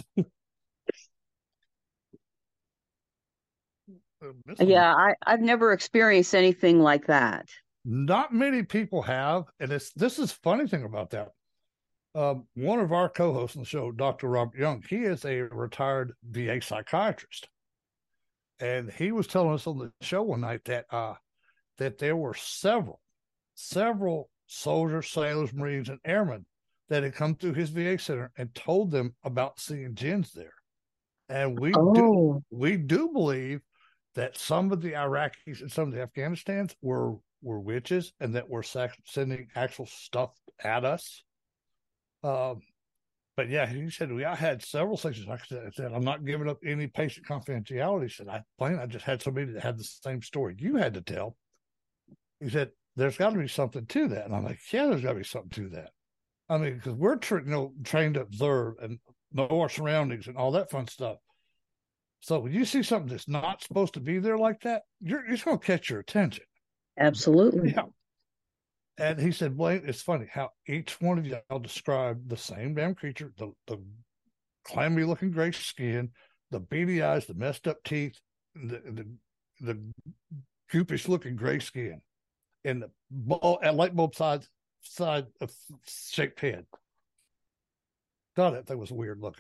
Yeah, I, I've never experienced anything like that. Not many people have, and it's this is funny thing about that. Um, one of our co-hosts on the show, Doctor Robert Young, he is a retired V A psychiatrist, and he was telling us on the show one night that uh, that there were several, several soldiers, sailors, Marines, and airmen that had come through his V A center and told them about seeing jinns there. And we oh. do we do believe that some of the Iraqis and some of the Afghanistans were were witches and that were sending actual stuff at us. Um, but yeah, he said, we I had several sections. Like I said, I said, I'm not giving up any patient confidentiality. He said, I plain I just had somebody that had the same story you had to tell. He said, there's got to be something to that. And I'm like, yeah, there's got to be something to that. I mean, because we're tra- you know, trained to observe and know our surroundings and all that fun stuff. So when you see something that's not supposed to be there like that, you're it's going to catch your attention. Absolutely. Yeah. And he said, Blaine, it's funny how each one of y'all described the same damn creature, the, the clammy looking gray skin, the beady eyes, the messed up teeth, the the, the goopish looking gray skin, and the ball, and light bulb side side of shaped head. God, that thing was weird looking.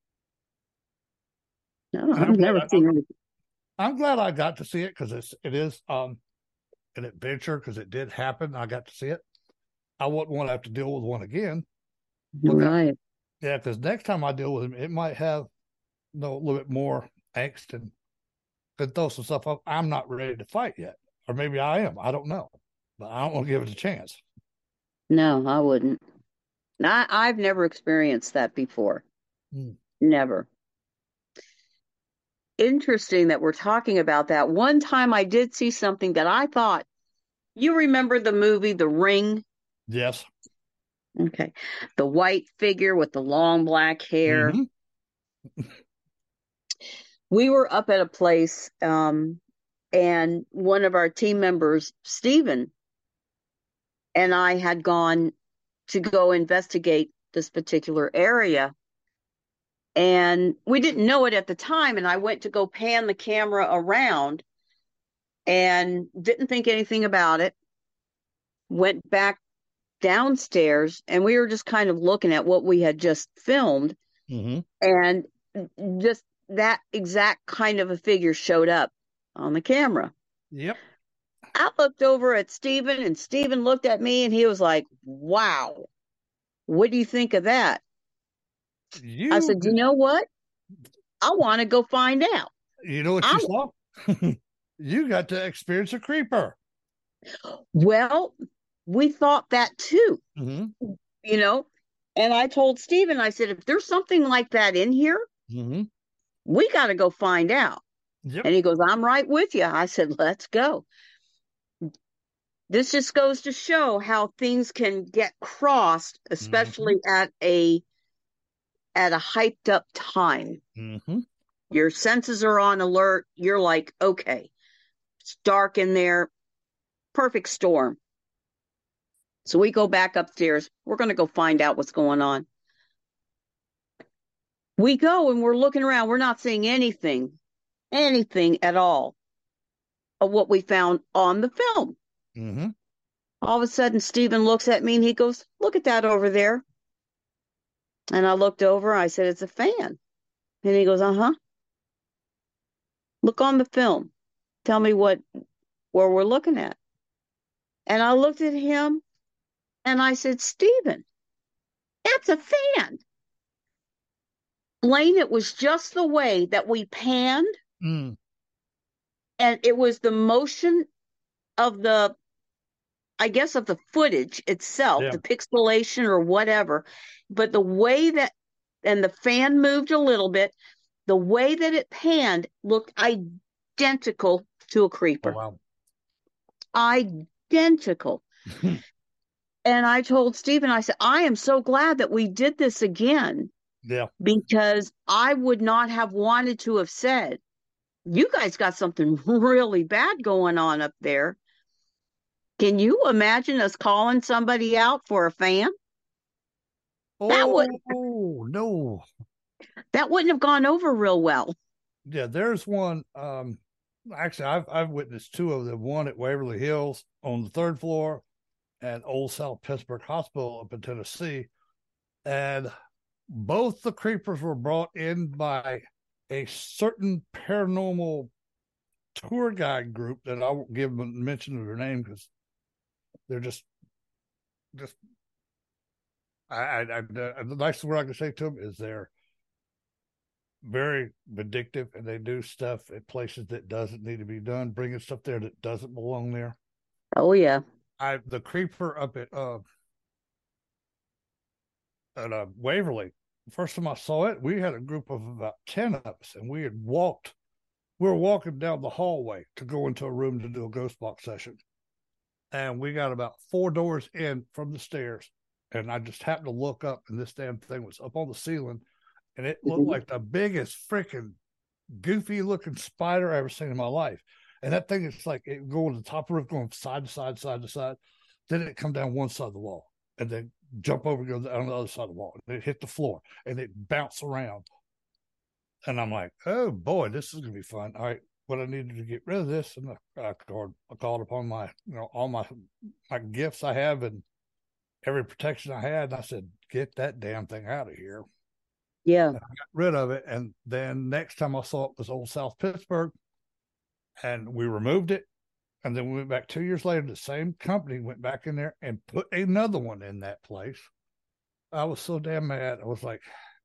No, And I've I'm glad never I, seen I'm, it. I'm glad I got to see it because it's it is um an adventure because it did happen. I got to see it. I wouldn't want to have to deal with one again. But that, Right. yeah, because next time I deal with him, it might have you know, a little bit more angst and could throw some stuff up. I'm not ready to fight yet, or maybe I am. I don't know, but I don't want to give it a chance. No, I wouldn't. I, I've never experienced that before. Mm. Never. Interesting that we're talking about that. One time I did see something that I thought, you remember the movie The Ring? Yes. Okay. The white figure with the long black hair. Mm-hmm. We were up at a place, um, and one of our team members, Stephen, and I had gone to go investigate this particular area. And we didn't know it at the time. And I went to go pan the camera around and didn't think anything about it. Went back downstairs and we were just kind of looking at what we had just filmed. Mm-hmm. And just that exact kind of a figure showed up on the camera. Yep. I looked over at Stephen and Stephen looked at me and he was like, wow, what do you think of that? I You said, you know what? I want to go find out. you know what I'm you saw? You got to experience a creeper. well, we thought that too, Mm-hmm. you know. And I told Stephen, I said, if there's something like that in here, Mm-hmm. we got to go find out. Yep. And he goes, I'm right with you. I said, let's go. This just goes to show how things can get crossed, Mm-hmm. especially at a at a hyped up time. Mm-hmm. Your senses are on alert. You're like, okay, it's dark in there. Perfect storm. So we go back upstairs. We're going to go find out what's going on. We go and we're looking around. We're not seeing anything, anything at all of what we found on the film. Mm-hmm. All of a sudden, Stephen looks at me and he goes, look at that over there. And I looked over. I said, it's a fan. And he goes, uh-huh. Look on the film. Tell me what where we're looking at. And I looked at him and I said, Stephen, that's a fan. Blaine, it was just the way that we panned, Mm. and it was the motion of the, I guess, of the footage itself, Yeah. the pixelation or whatever. But the way that, and the fan moved a little bit, the way that it panned looked identical to a Oh creeper. wow. Identical. And I told Stephen, I said, I am so glad that we did this again Yeah. because I would not have wanted to have said, you guys got something really bad going on up there. Can you imagine us calling somebody out for a fan? That would Oh no. that wouldn't have gone over real well. Yeah, there's one. Um, actually, I've I've witnessed two of them. One at Waverly Hills on the third floor, and Old South Pittsburgh Hospital up in Tennessee, and both the creepers were brought in by a certain paranormal tour guide group that I won't give them mention of their name because they're just just I, I, I the nicest word I can say to them is they're very vindictive and they do stuff at places that doesn't need to be done, bringing stuff there that doesn't belong there. Oh yeah. I the creeper up at uh at uh, Waverly. First time I saw it, we had a group of about ten of us, and we had walked. We were walking down the hallway to go into a room to do a ghost box session, and we got about four doors in from the stairs. And I just happened to look up, and this damn thing was up on the ceiling, and it looked like the biggest freaking goofy looking spider I ever seen in my life. And that thing is like it going to the top of the roof, going side to side, side to side. Then it come down one side of the wall, and then jump over, go on the other side of the wall. And it hit the floor, and it bounced around. And I'm like, oh boy, this is gonna be fun. All right, what I needed to get rid of this, and I, I called upon my, you know, all my my gifts I have and every protection I had. And I said, get that damn thing out of here. Yeah. And I got rid of it. And then next time I saw it was Old South Pittsburgh, and we removed it. And then we went back two years later. The same company went back in there and put another one in that place. I was so damn mad. I was like,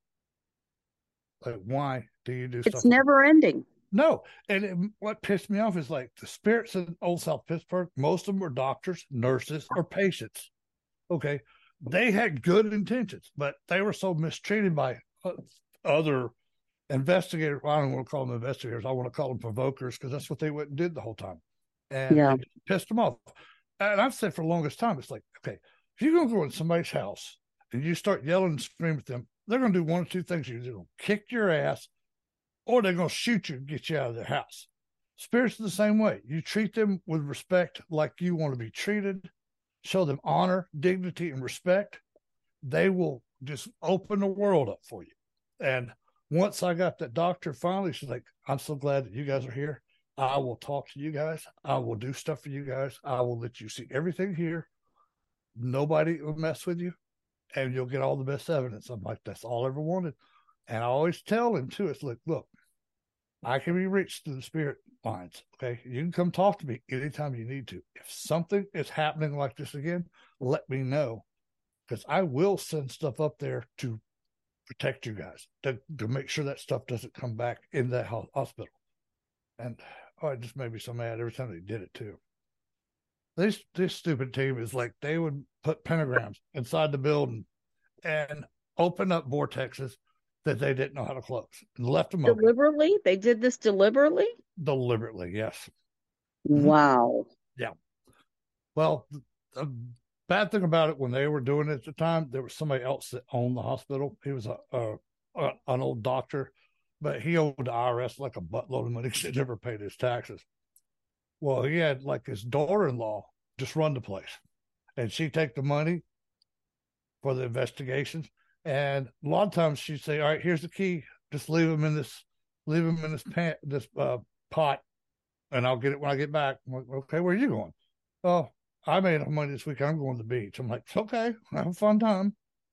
like, why do you do stuff? It's never like ending. No. And it, what pissed me off is like the spirits in Old South Pittsburgh, most of them were doctors, nurses, or patients. Okay. They had good intentions, but they were so mistreated by other investigators. Well, I don't want to call them investigators. I want to call them provokers, because that's what they went and did the whole time. And yeah. it pissed them off. And I've said for the longest time, it's like, okay, if you're going to go in somebody's house and you start yelling and screaming at them, they're going to do one or two things. You're going to kick your ass, or they're going to shoot you and get you out of their house. Spirits are the same way. You treat them with respect, like you want to be treated. Show them honor, dignity, and respect. They will just open the world up for you. And once I got that doctor, finally, she's like, I'm so glad that you guys are here. I will talk to you guys. I will do stuff for you guys. I will let you see everything here. Nobody will mess with you, and you'll get all the best evidence. I'm like, that's all I ever wanted. And I always tell him too, it's like, look, I can be reached through the spirit lines. Okay. You can come talk to me anytime you need to. If something is happening like this again, let me know, because I will send stuff up there to protect you guys, to, to make sure that stuff doesn't come back in that hospital. And oh, it just made me so mad every time they did it too. This this stupid team is like, they would put pentagrams inside the building and open up vortexes that they didn't know how to close, and left them deliberately. Open. They did this deliberately. Deliberately, yes. Wow. Yeah. Well, the, the bad thing about it, when they were doing it at the time, there was somebody else that owned the hospital. He was a, a, a an old doctor, but he owed the I R S like a buttload of money because he never paid his taxes. Well, he had like his daughter-in-law just run the place, and she'd take the money for the investigations. And a lot of times she'd say, all right, here's the key. Just leave them in this, leave them in this pan, this uh, pot, and I'll get it when I get back. I'm like, okay, where are you going? Oh, I made money this week. I'm going to the beach. I'm like, okay, have a fun time.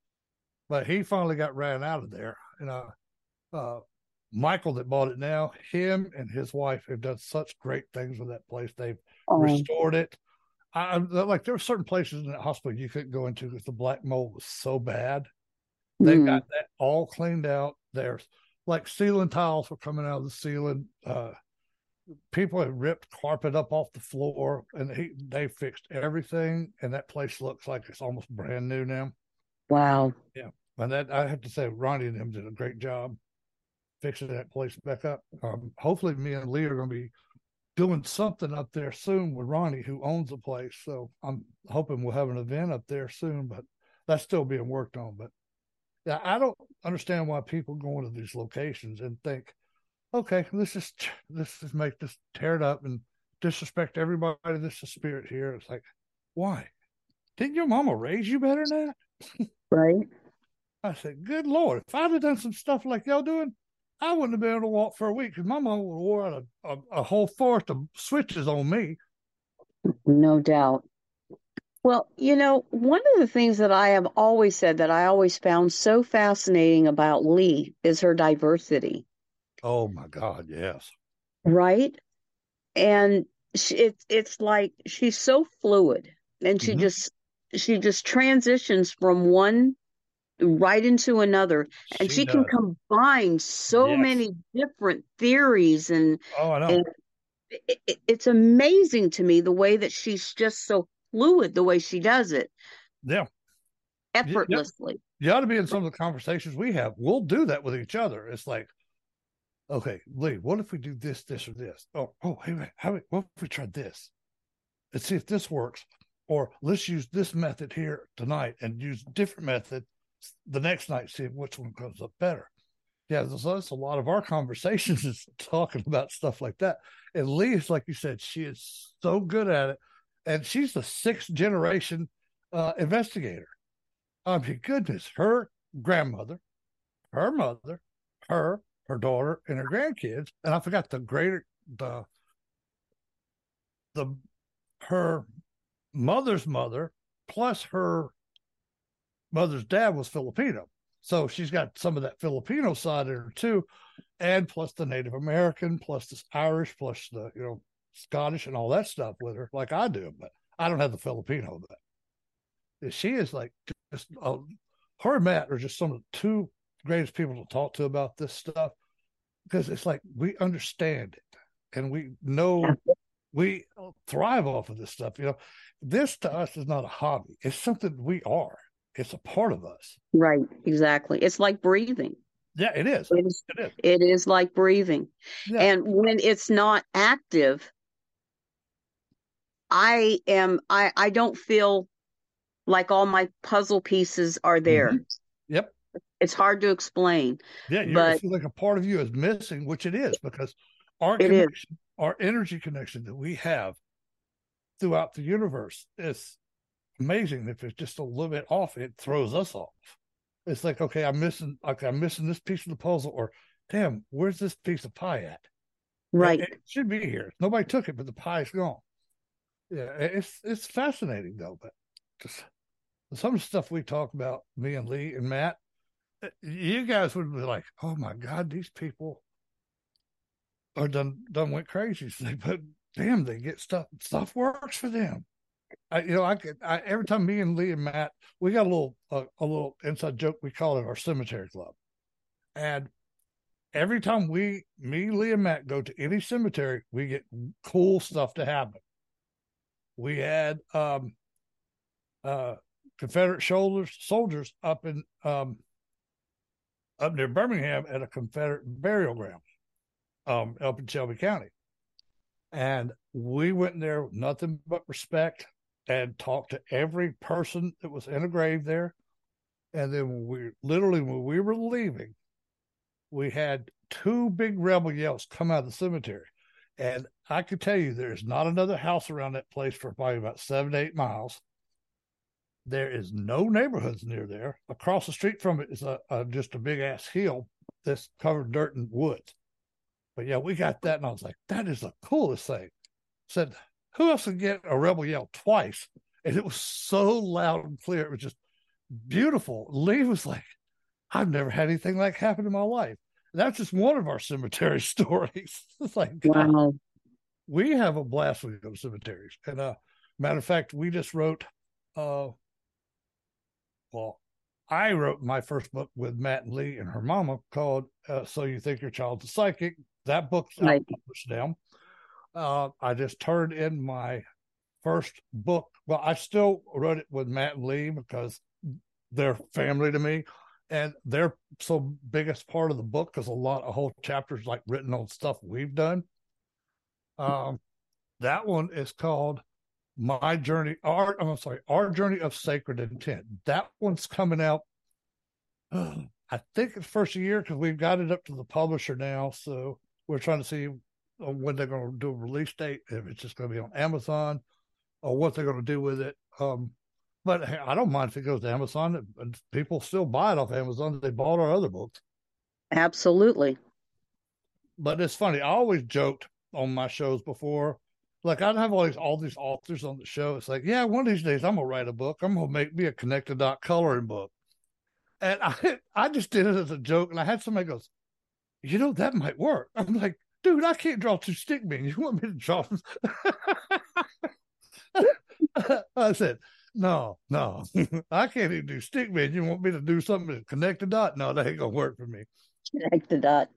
But he finally got ran out of there. And uh, uh, Michael that bought it now, him and his wife have done such great things with that place. They've oh. restored it. I, like, there were certain places in that hospital you couldn't go into because the black mold was so bad. They mm. got that all cleaned out. There's like ceiling tiles were coming out of the ceiling. Uh, people had ripped carpet up off the floor, and he, they fixed everything. And that place looks like it's almost brand new now. Wow. Yeah. And that, I have to say, Ronnie and him did a great job fixing that place back up. Um, hopefully me and Lee are going to be doing something up there soon with Ronnie, who owns the place. So I'm hoping we'll have an event up there soon, but that's still being worked on. But yeah, I don't understand why people go into these locations and think, okay, let's just let's just make this, tear it up and disrespect everybody. This is spirit here. It's like, why? Didn't your mama raise you better than that? Right. I said, good Lord, if I'd have done some stuff like y'all doing, I wouldn't have been able to walk for a week, because my mama would have wore out a, a, a whole forest of switches on me. No doubt. Well, you know, one of the things that I have always said that I always found so fascinating about Lee is her diversity. Oh, my God, yes. Right? And she, it's it's like she's so fluid, and she mm-hmm. just she just transitions from one right into another, and she, she can combine so yes. many different theories, and oh, I know. And it, it, it's amazing to me the way that she's just so fluid, the way she does it. Yeah. Effortlessly. You, you ought to be in some of the conversations we have. We'll do that with each other. It's like, okay, Lee, what if we do this, this, or this? Oh, oh, hey, how, what if we tried this? Let's see if this works. or let's use this method here tonight and use a different method the next night, see which one comes up better. Yeah, that's a lot of our conversations is talking about stuff like that. And Lee's, like you said, she is so good at it. And she's the sixth generation uh, investigator. I mean, goodness, her grandmother, her mother, her, her daughter, and her grandkids. And I forgot the greater, the, the, her mother's mother, plus her mother's dad was Filipino. So she's got some of that Filipino side in her too, and plus the Native American, plus the Irish, plus the, you know, Scottish and all that stuff with her, like I do. But I don't have the Filipino. But she is like just uh, her and Matt are just some of the two greatest people to talk to about this stuff, because it's like we understand it and we know we thrive off of this stuff. You know, this to us is not a hobby; it's something we are. It's a part of us. Right, exactly. It's like breathing. Yeah, it is. It is, it is. It is like breathing. Yeah. And when it's not active, I am I I don't feel like all my puzzle pieces are there. Mm-hmm. Yep. It's hard to explain. Yeah, you but feel like a part of you is missing, which it is, because our connection, is. our energy connection that we have throughout the universe is amazing. If it's just a little bit off, it throws us off. It's like, okay, I'm missing, like I'm missing this piece of the puzzle, or damn, where's this piece of pie at? Right, it, it should be here. Nobody took it, but the pie's gone. Yeah, it's it's fascinating though. But just some of the stuff we talk about, me and Lee and Matt, you guys would be like, oh my God, these people are done done went crazy. But damn, they get stuff. Stuff works for them. I, you know, I could I, every time me and Lee and Matt, we got a little uh, a little inside joke. We call it our cemetery club, and every time we, me, Lee, and Matt go to any cemetery, we get cool stuff to happen. We had um, uh, Confederate soldiers soldiers up in um, up near Birmingham at a Confederate burial ground um, up in Shelby County, and we went there with nothing but respect and talked to every person that was in a grave there. And then when we literally, when we were leaving, we had two big rebel yells come out of the cemetery. And I could tell you there's not another house around that place for probably about seven, eight miles. There is no neighborhoods near there. Across the street from it is a, a just a big ass hill that's covered dirt and woods. But yeah, we got that, and I was like, that is the coolest thing. Said, who else could get a rebel yell twice? And it was so loud and clear. It was just beautiful. Lee was like, I've never had anything like happen in my life. And that's just one of our cemetery stories. It's like, wow. God, we have a blast when we go to cemeteries. And uh, matter of fact, we just wrote, uh, well, I wrote my first book with Matt and Lee and her mama called uh, So You Think Your Child's a Psychic. That book's out published now. Uh, I just turned in my first book. Well, I still wrote it with Matt and Lee because they're family to me, and they're so biggest part of the book because a lot, a whole chapter is like written on stuff we've done. Um, that one is called My Journey. Our, I'm sorry, Our Journey of Sacred Intent. That one's coming out. Uh, I think it's first year because we've got it up to the publisher now, so we're trying to see when they're going to do a release date, if it's just going to be on Amazon or what they're going to do with it. Um, but hey, I don't mind if it goes to Amazon. And people still buy it off Amazon. They bought our other books. Absolutely. But it's funny. I always joked on my shows before. Like, I'd have all these, all these authors on the show. It's like, yeah, one of these days I'm going to write a book. I'm going to make me a connected dot coloring book. And I, I just did it as a joke. And I had somebody goes, you know, that might work. I'm like, dude, I can't draw two stick men. You want me to draw? I said, no, no, I can't even do stick men. You want me to do something to connect the dot? No, that ain't gonna work for me. Connect the dot.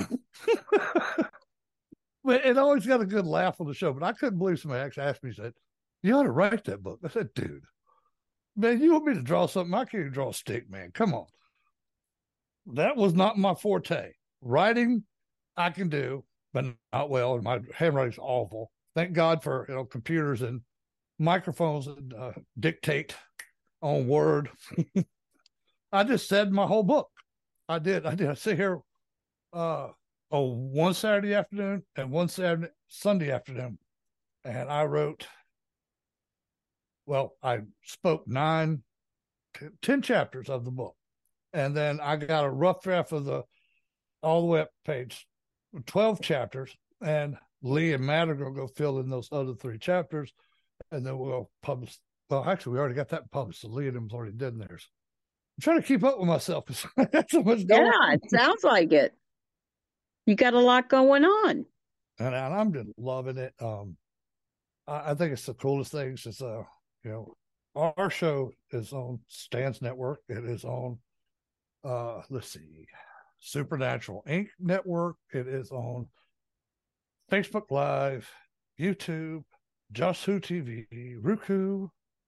But it always got a good laugh on the show. But I couldn't believe somebody actually asked me, said, you ought to write that book. I said, dude, man, you want me to draw something? I can't even draw a stick man. Come on. That was not my forte. Writing, I can do, but not well. And my handwriting's awful. Thank God for, you know, computers and microphones and uh, dictate on Word. I just said my whole book. I did. I did. I sit here uh, on one Saturday afternoon and one Saturday, Sunday afternoon, and I wrote. Well, I spoke nine, t- ten chapters of the book, and then I got a rough draft of the all the way up page twelve chapters, and Lee and Matt are going to go fill in those other three chapters, and then we'll publish. Well, actually, we already got that published. So Lee and them's already done theirs. I'm trying to keep up with myself because that's so much going Yeah, on. it sounds like it. You got a lot going on. And, and I'm just loving it. Um, I, I think it's the coolest thing. Since uh, you know, our, our show is on Stan's network. It is on, uh, let's see, Supernatural Inc network. It is on Facebook Live, YouTube, Just Who T V, Roku.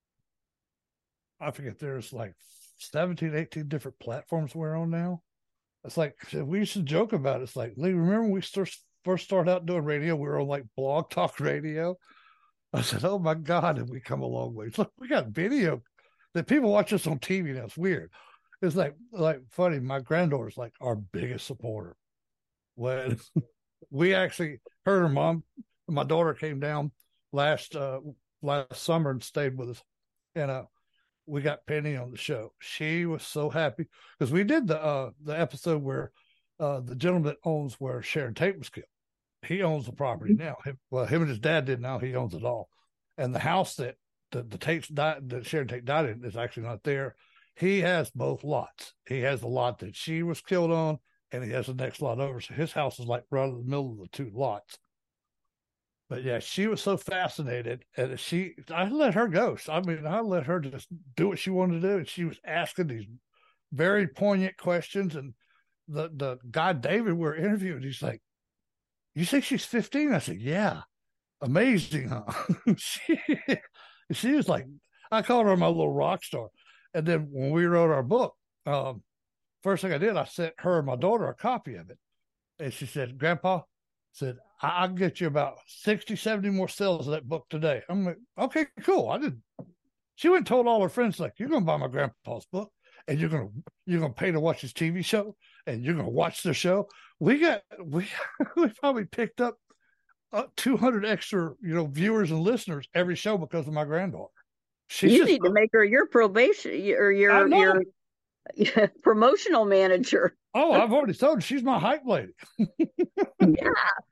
I forget. There's like seventeen, eighteen different platforms we're on now. It's like we used to joke about it. It's like, Lee, remember when we first first started out doing radio? We were on like Blog Talk Radio. I said, oh my God, have we come a long way? Look, we got video that people watch us on T V now. It's weird. It's like like funny. My granddaughter's like our biggest supporter. When we actually, her and her mom, my daughter came down last uh, last summer and stayed with us, and uh, we got Penny on the show. She was so happy because we did the uh, the episode where uh, the gentleman that owns where Sharon Tate was killed. He owns the property now. Him, well, him and his dad did. Now he owns it all. And the house that the, the Tates died, that Sharon Tate died in, is actually not there. He has both lots. He has the lot that she was killed on, and he has the next lot over. So his house is like right in the middle of the two lots. But yeah, she was so fascinated, and she, I let her go. I mean, I let her just do what she wanted to do, and she was asking these very poignant questions. And the the guy David we're interviewing, he's like, "You think she's fifteen?" I said, "Yeah, amazing, huh?" she she was like, I called her my little rock star. And then when we wrote our book, um, first thing I did, I sent her and my daughter a copy of it, and she said, "Grandpa," said, I'll get you about sixty, seventy more sales of that book today. I'm like, okay, cool. I did. She went and told all her friends, like, you're going to buy my grandpa's book, and you're going to, you're going to pay to watch his T V show, and you're going to watch the show. We got, we, we probably picked up uh, two hundred extra, you know, viewers and listeners every show because of my granddaughter. She's you just, need to make her your probation or your, your, your promotional manager. Oh, I've already told her she's my hype lady. Yeah.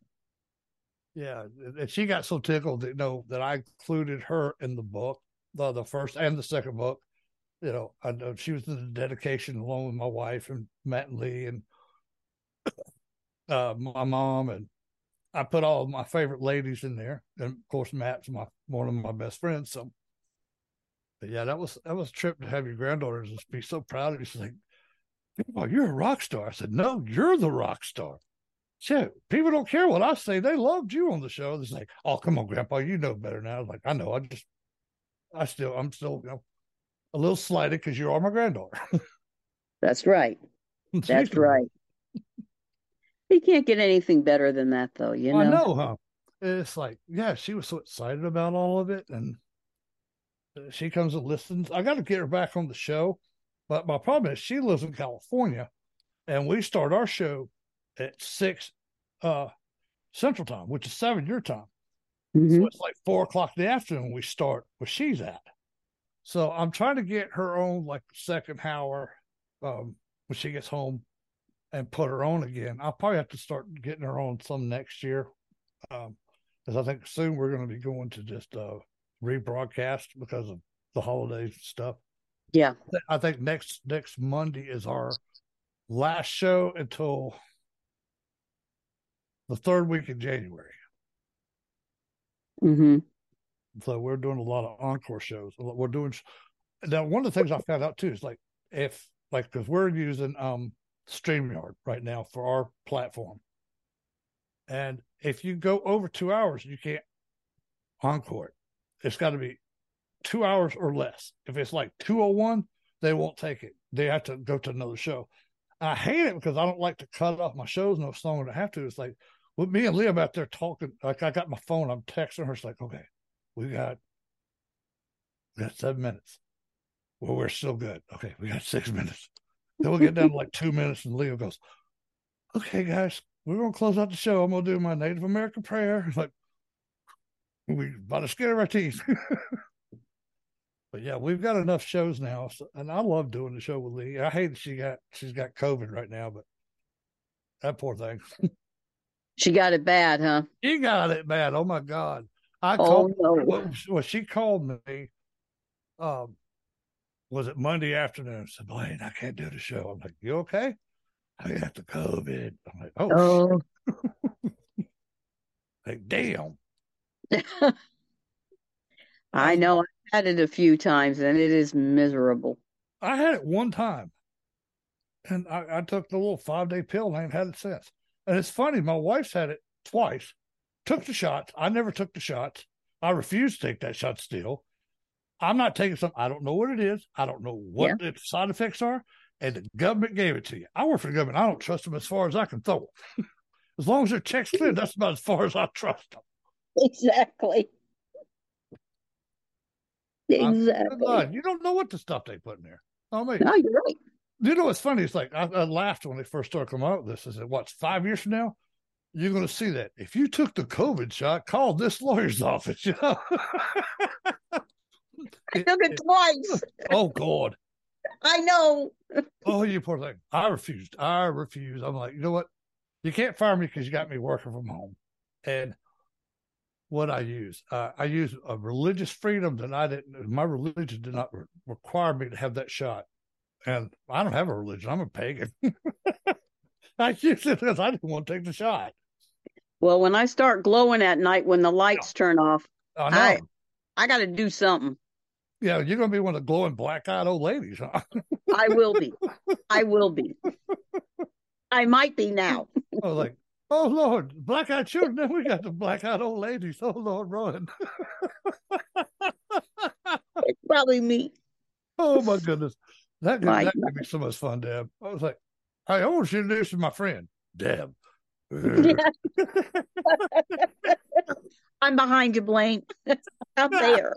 Yeah, and she got so tickled that, you know, that I included her in the book, the, the first and the second book. You know, I know she was in the dedication along with my wife and Matt and Lee and uh, my mom, and I put all of my favorite ladies in there, and of course Matt's my one of my best friends. So, but yeah, that was that was a trip to have your granddaughter just be so proud of you. She's like, "Oh, you're a rock star." I said, "No, you're the rock star." Shit, people don't care what I say. They loved you on the show. It's like, "Oh, come on, Grandpa, you know better now." I was like, "I know. I just, I still, I'm still, you know, a little slighted because you are my granddaughter." That's right. That's right. You can't get anything better than that, though. You know. I know, huh? It's like, yeah, she was so excited about all of it, and she comes and listens. I got to get her back on the show, but my problem is she lives in California, and we start our show at six uh, Central Time, which is seven your time. Mm-hmm. So it's like four o'clock in the afternoon we start where she's at. So I'm trying to get her on like second hour um, when she gets home and put her on again. I'll probably have to start getting her on some next year, um, because I think soon we're going to be going to just uh, rebroadcast because of the holidays and stuff. Yeah, I think next next Monday is our last show until the third week in January. Mm-hmm. So we're doing a lot of encore shows. We're doing now. One of the things I found out too is like if like because we're using um StreamYard right now for our platform, and if you go over two hours, you can't encore it. It's got to be two hours or less. If it's like two oh one, they won't take it. They have to go to another show. I hate it because I don't like to cut off my shows no longer than I have to. It's like with me and Liam out there talking, like I got my phone, I'm texting her. It's like, okay, we got We got seven minutes. Well, we're still good. Okay, we got six minutes. Then we'll get down to like two minutes, and Leo goes, okay, guys, we're going to close out the show. I'm going to do my Native American prayer. Like, we about to skin our teeth. But yeah, we've got enough shows now, so, and I love doing the show with Lee. I hate that she got she's got COVID right now, but that poor thing. She got it bad, huh? She got it bad. Oh my God! I Oh called. no. Well, well, she called me. Um, was it Monday afternoon? Said, Blaine, I can't do the show. I'm like, you okay? I got the COVID. I'm like, oh, Oh. like, damn. I know. I've had it a few times, and it is miserable. I had it one time, and I, I took the little five day pill, and I ain't had it since. And it's funny, my wife's had it twice. Took the shots. I never took the shots. I refuse to take that shot still. I'm not taking something. I don't know what it is. I don't know what yeah. its side effects are. And the government gave it to you. I work for the government. I don't trust them as far as I can throw them. As long as their check's clear, that's about as far as I trust them. Exactly. Exactly. You don't know what the stuff they put in there. I mean, no, you're right. You know what's funny? It's like I, I laughed when they first started coming out with this. I said, "What's five years from now? You're going to see that if you took the COVID shot, call this lawyer's office." You know, I took it, it twice. Oh God, I know. Oh, you poor thing. I refused. I refused. I'm like, you know what? You can't fire me because you got me working from home. And what I use, uh, I use a religious freedom that I didn't. My religion did not re- require me to have that shot. And I don't have a religion. I'm a pagan. I use it because I didn't want to take the shot. Well, when I start glowing at night when the lights turn off, I know. I, I got to do something. Yeah, you're going to be one of the glowing black-eyed old ladies, huh? I will be. I will be. I might be now. I was like, oh, Lord, black-eyed children. Then we got the black-eyed old ladies. Oh, Lord, run. It's probably me. Oh, my goodness. That could, that could be so much fun, Deb. I was like, hey, I want you to introduce my friend, Deb. I'm behind you, Blaine. I'm there.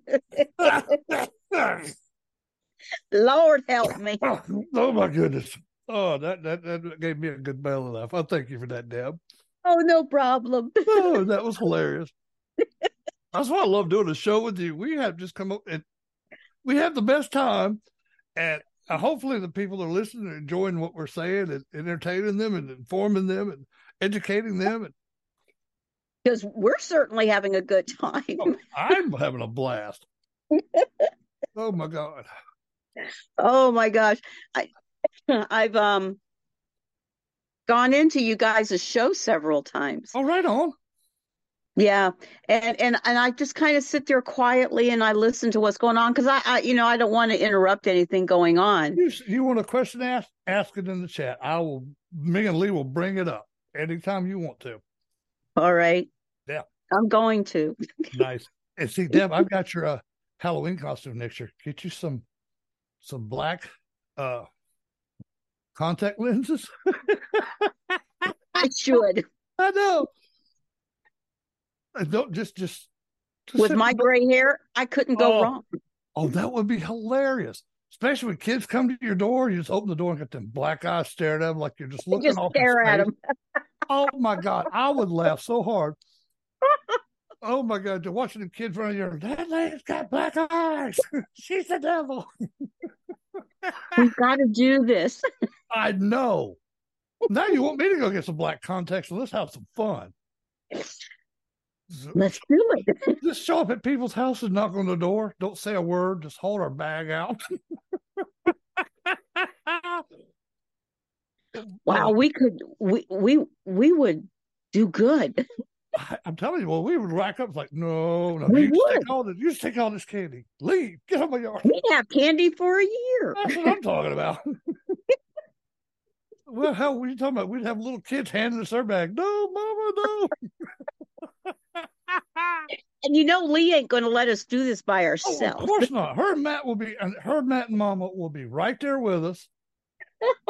Lord help me. Oh, oh, my goodness. Oh, that, that that gave me a good belly laugh. I thank you for that, Deb. Oh, no problem. Oh, that was hilarious. That's why I love doing a show with you. We have just come up and we have the best time. And uh, hopefully the people that are listening are enjoying what we're saying and, and entertaining them and informing them and educating them. And because we're certainly having a good time. Oh, I'm having a blast. Oh my God. Oh my gosh. I I've um gone into you guys' show several times. Oh, right on. Yeah, and and and I just kind of sit there quietly and I listen to what's going on because I, I, you know, I don't want to interrupt anything going on. You, you want a question asked? Ask it in the chat. I will. Me and Lee will bring it up anytime you want to. All right. Yeah, I'm going to. Nice. And see, Deb, I've got your uh, Halloween costume next year. Get you some some black uh, contact lenses. I should. I know. Don't just, just just with my gray hair, I couldn't go oh, wrong. Oh, that would be hilarious. Especially when kids come to your door, you just open the door and get them black eyes staring at them like you're just looking just off. Stare at them. Oh my God, I would laugh so hard. Oh my God, to watching the kids running here. That lady's got black eyes. She's the devil. We've got to do this. I know. Now you want me to go get some black contacts and let's have some fun. Let's do it. Just show up at people's houses, knock on the door. Don't say a word. Just hold our bag out. Wow, we could. We we we would do good. I, I'm telling you, well, we would rack up like, no, no, we you just would. take all this. You just take all this candy. Leave. Get out of my yard. We'd have candy for a year. That's what I'm talking about. Well, hell, what are you talking about? We'd have little kids handing us their bag. No, Mama, no. And you know, Lee ain't going to let us do this by ourselves. Oh, of course not. Her and Matt will be, and her, Matt, and Mama will be right there with us.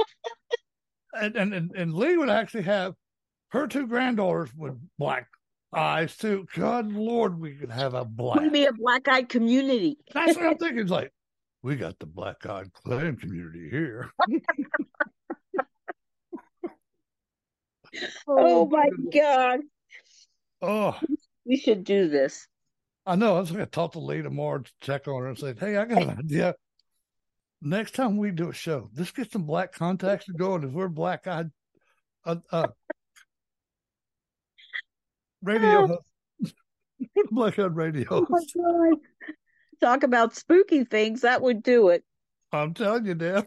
and, and and and Lee would actually have her two granddaughters with black eyes too. God Lord, we could have a We blast. be a black-eyed community. That's what I'm thinking. It's like, we got the Black Eyed Clan community here. Oh Oh, my God. oh, We should do this. I know. I was going to talk to Lee tomorrow to check on her and say, hey, I got an idea. Next time we do a show, let's get some black contacts to go. And if we're black eyed, uh, uh, radio, black eyed radio. Oh my God. Talk about spooky things. That would do it. I'm telling you, Dan.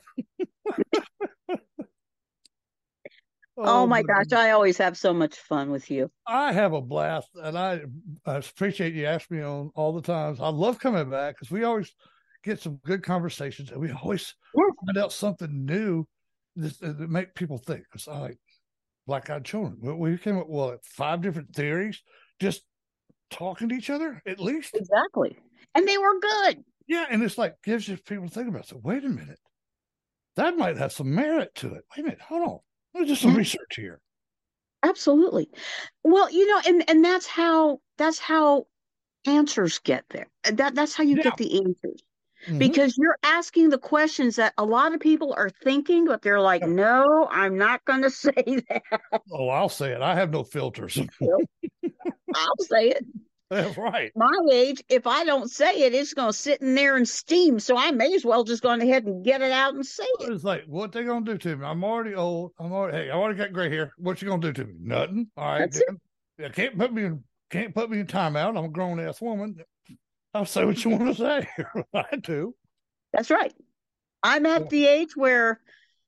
Oh, Oh, my but gosh. I always have so much fun with you. I have a blast, and I, I appreciate you asking me on all the times. I love coming back because we always get some good conversations, and we always Yes. find out something new that, that make people think. Because I like Black Eyed Children. We we came up with what, five different theories, just talking to each other at least. Exactly. And they were good. Yeah, and it's like gives you people to think about. So wait a minute, that might have some merit to it. Wait a minute, hold on. Let me do some Yeah. research here. Absolutely. Well, you know, and and that's how that's how answers get there. That that's how you Yeah. get the answers. Mhm. Because you're asking the questions that a lot of people are thinking, but they're like, Yeah. no, I'm not going to say that. Oh, I'll say it. I have no filters. I'll say it. That's right. My age, if I don't say it, it's going to sit in there and steam. So I may as well just go ahead and get it out and say it. It's like, what they gonna do to me? I'm already old. I'm already. Hey, I already got gray hair. What you gonna do to me? Nothing. All right. That's it. You can't put me in. Can't put me in timeout. I'm a grown ass woman. I'll say what you want to say. I do. That's right. I'm at the age where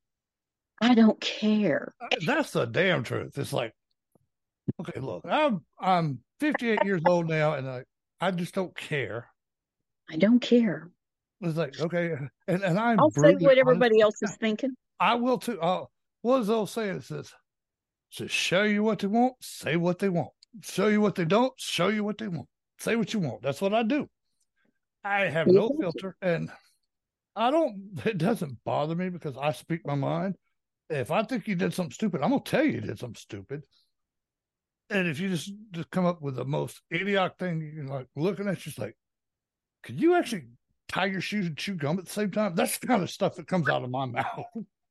I don't care. That's the damn truth. It's like, okay, look, I'm I'm fifty-eight years old now, and I I just don't care. I don't care. It's like, okay, and and I'm I'll say brutally what honest. everybody else is thinking. I will too. Uh, what does those say? It says, "Says show you what they want, say what they want. Show you what they don't, show you what they want. Say what you want." That's what I do. I have You no got filter, and I don't. It doesn't bother me because I speak my mind. If I think you did something stupid, I'm gonna tell you you did something stupid. And if you just just come up with the most idiotic thing, you're like looking at, just like, could you actually tie your shoes and chew gum at the same time? That's the kind of stuff that comes out of my mouth.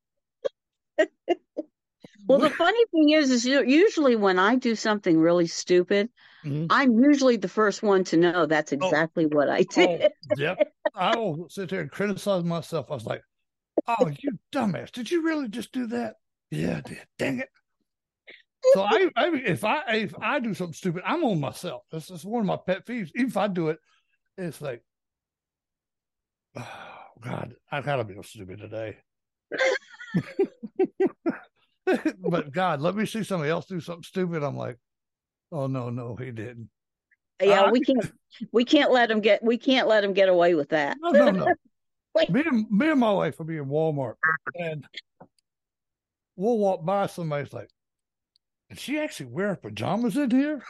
Well, the funny thing is, is usually when I do something really stupid, Mhm. I'm usually the first one to know that's exactly oh. what I did. Oh, yep. I will sit there and criticize myself. I was like, oh, you dumbass. Did you really just do that? Yeah, I did. Dang it. So I, I if I if I do something stupid, I'm on myself. This is one of my pet peeves. Even if I do it, it's like, oh God, I gotta be stupid today. But God, let me see somebody else do something stupid. I'm like, oh no, no, he didn't. Yeah, uh, we can't we can't let him get we can't let him get away with that. No, no, no. me, and, me and my wife will be in Walmart, and we'll walk by somebody's like, did she actually wear pajamas in here?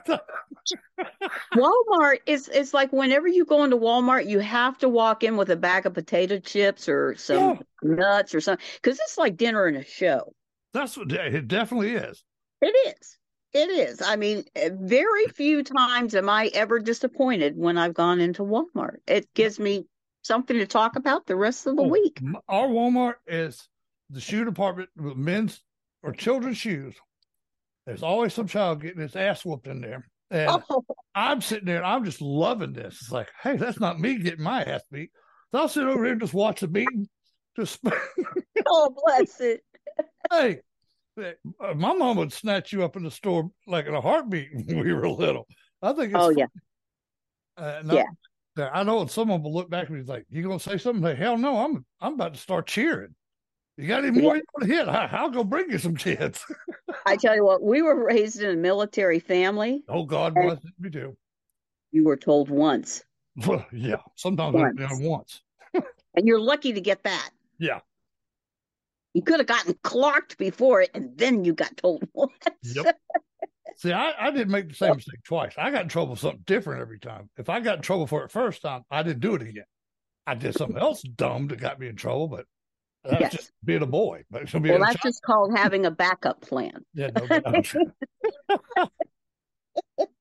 Walmart is it's like whenever you go into Walmart, you have to walk in with a bag of potato chips or some yeah. nuts or something, because it's like dinner and a show. That's what it definitely is. It is. It is. I mean, very few times am I ever disappointed when I've gone into Walmart. It gives me something to talk about the rest of the oh, week. Our Walmart is the shoe department with men's or children's shoes. There's always some child getting his ass whooped in there. And oh. I'm sitting there and I'm just loving this. It's like, hey, that's not me getting my ass beat. So I'll sit over here and just watch the beating. Just oh, bless it. Hey, my mom would snatch you up in the store like in a heartbeat when we were little. I think it's Oh, fun. yeah. Uh, yeah. I, I know someone will look back and be like, you going to say something? Like, hell no, I'm I'm about to start cheering. You got any more yeah. you want to hit? I, I'll go bring you some kids. I tell you what, we were raised in a military family. Oh, God bless it. We do. You were told once. Well, yeah, sometimes once. You know, once. And you're lucky to get that. Yeah. You could have gotten clocked before it, and then you got told once. Yep. See, I, I didn't make the same mistake twice. I got in trouble for something different every time. If I got in trouble for it first time, I didn't do it again. I did something else dumb that got me in trouble, but that's yes. just being a boy. But well, that's child. Just called having a backup plan. Yeah, no doubt.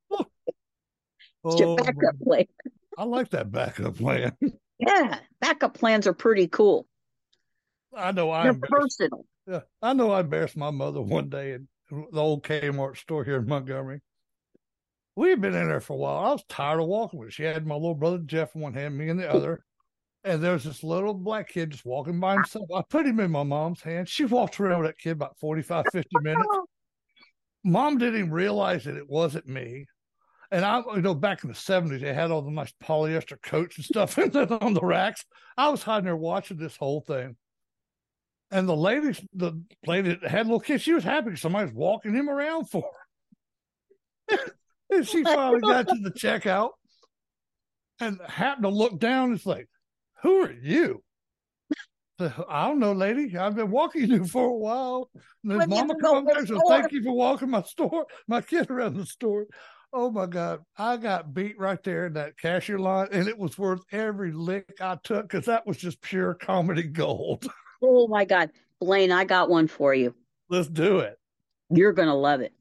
It's your Oh, backup plan. I like that backup plan. Yeah, backup plans are pretty cool. I know I They're embarrassed. personal. Yeah, I know I embarrassed my mother one day in the old Kmart store here in Montgomery. We had been in there for a while. I was tired of walking with her. She had my little brother Jeff in one hand, me in the other. And there was this little black kid just walking by himself. I put him in my mom's hand. She walked around with that kid about forty-five, fifty minutes. Mom didn't even realize that it wasn't me. And I, you know, back in the seventies, they had all the nice polyester coats and stuff on the racks. I was hiding there watching this whole thing. And the lady, the lady that had a little kid, she was happy because somebody was walking him around for her. And she finally got to the checkout and happened to look down. It's like, who are you? I don't know, lady. I've been walking you for a while. And then Mama come up there and said, thank you for walking my store, my kid around the store. Oh my God. I got beat right there in that cashier line, and it was worth every lick I took because that was just pure comedy gold. Oh my God. Blaine, I got one for you. Let's do it. You're going to love it.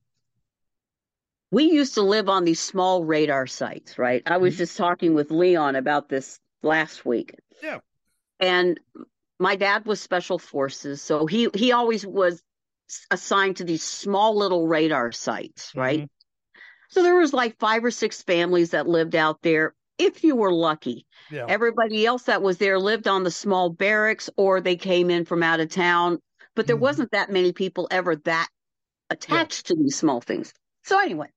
We used to live on these small radar sites, right? I was mm-hmm. just talking with Leon about this last week. Yeah. And my dad was special forces, so he, he always was assigned to these small little radar sites, right? Mm-hmm. So there was like five or six families that lived out there, if you were lucky. Yeah. Everybody else that was there lived on the small barracks, or they came in from out of town, but there mm-hmm. wasn't that many people ever that attached yeah. to these small things. So anyway,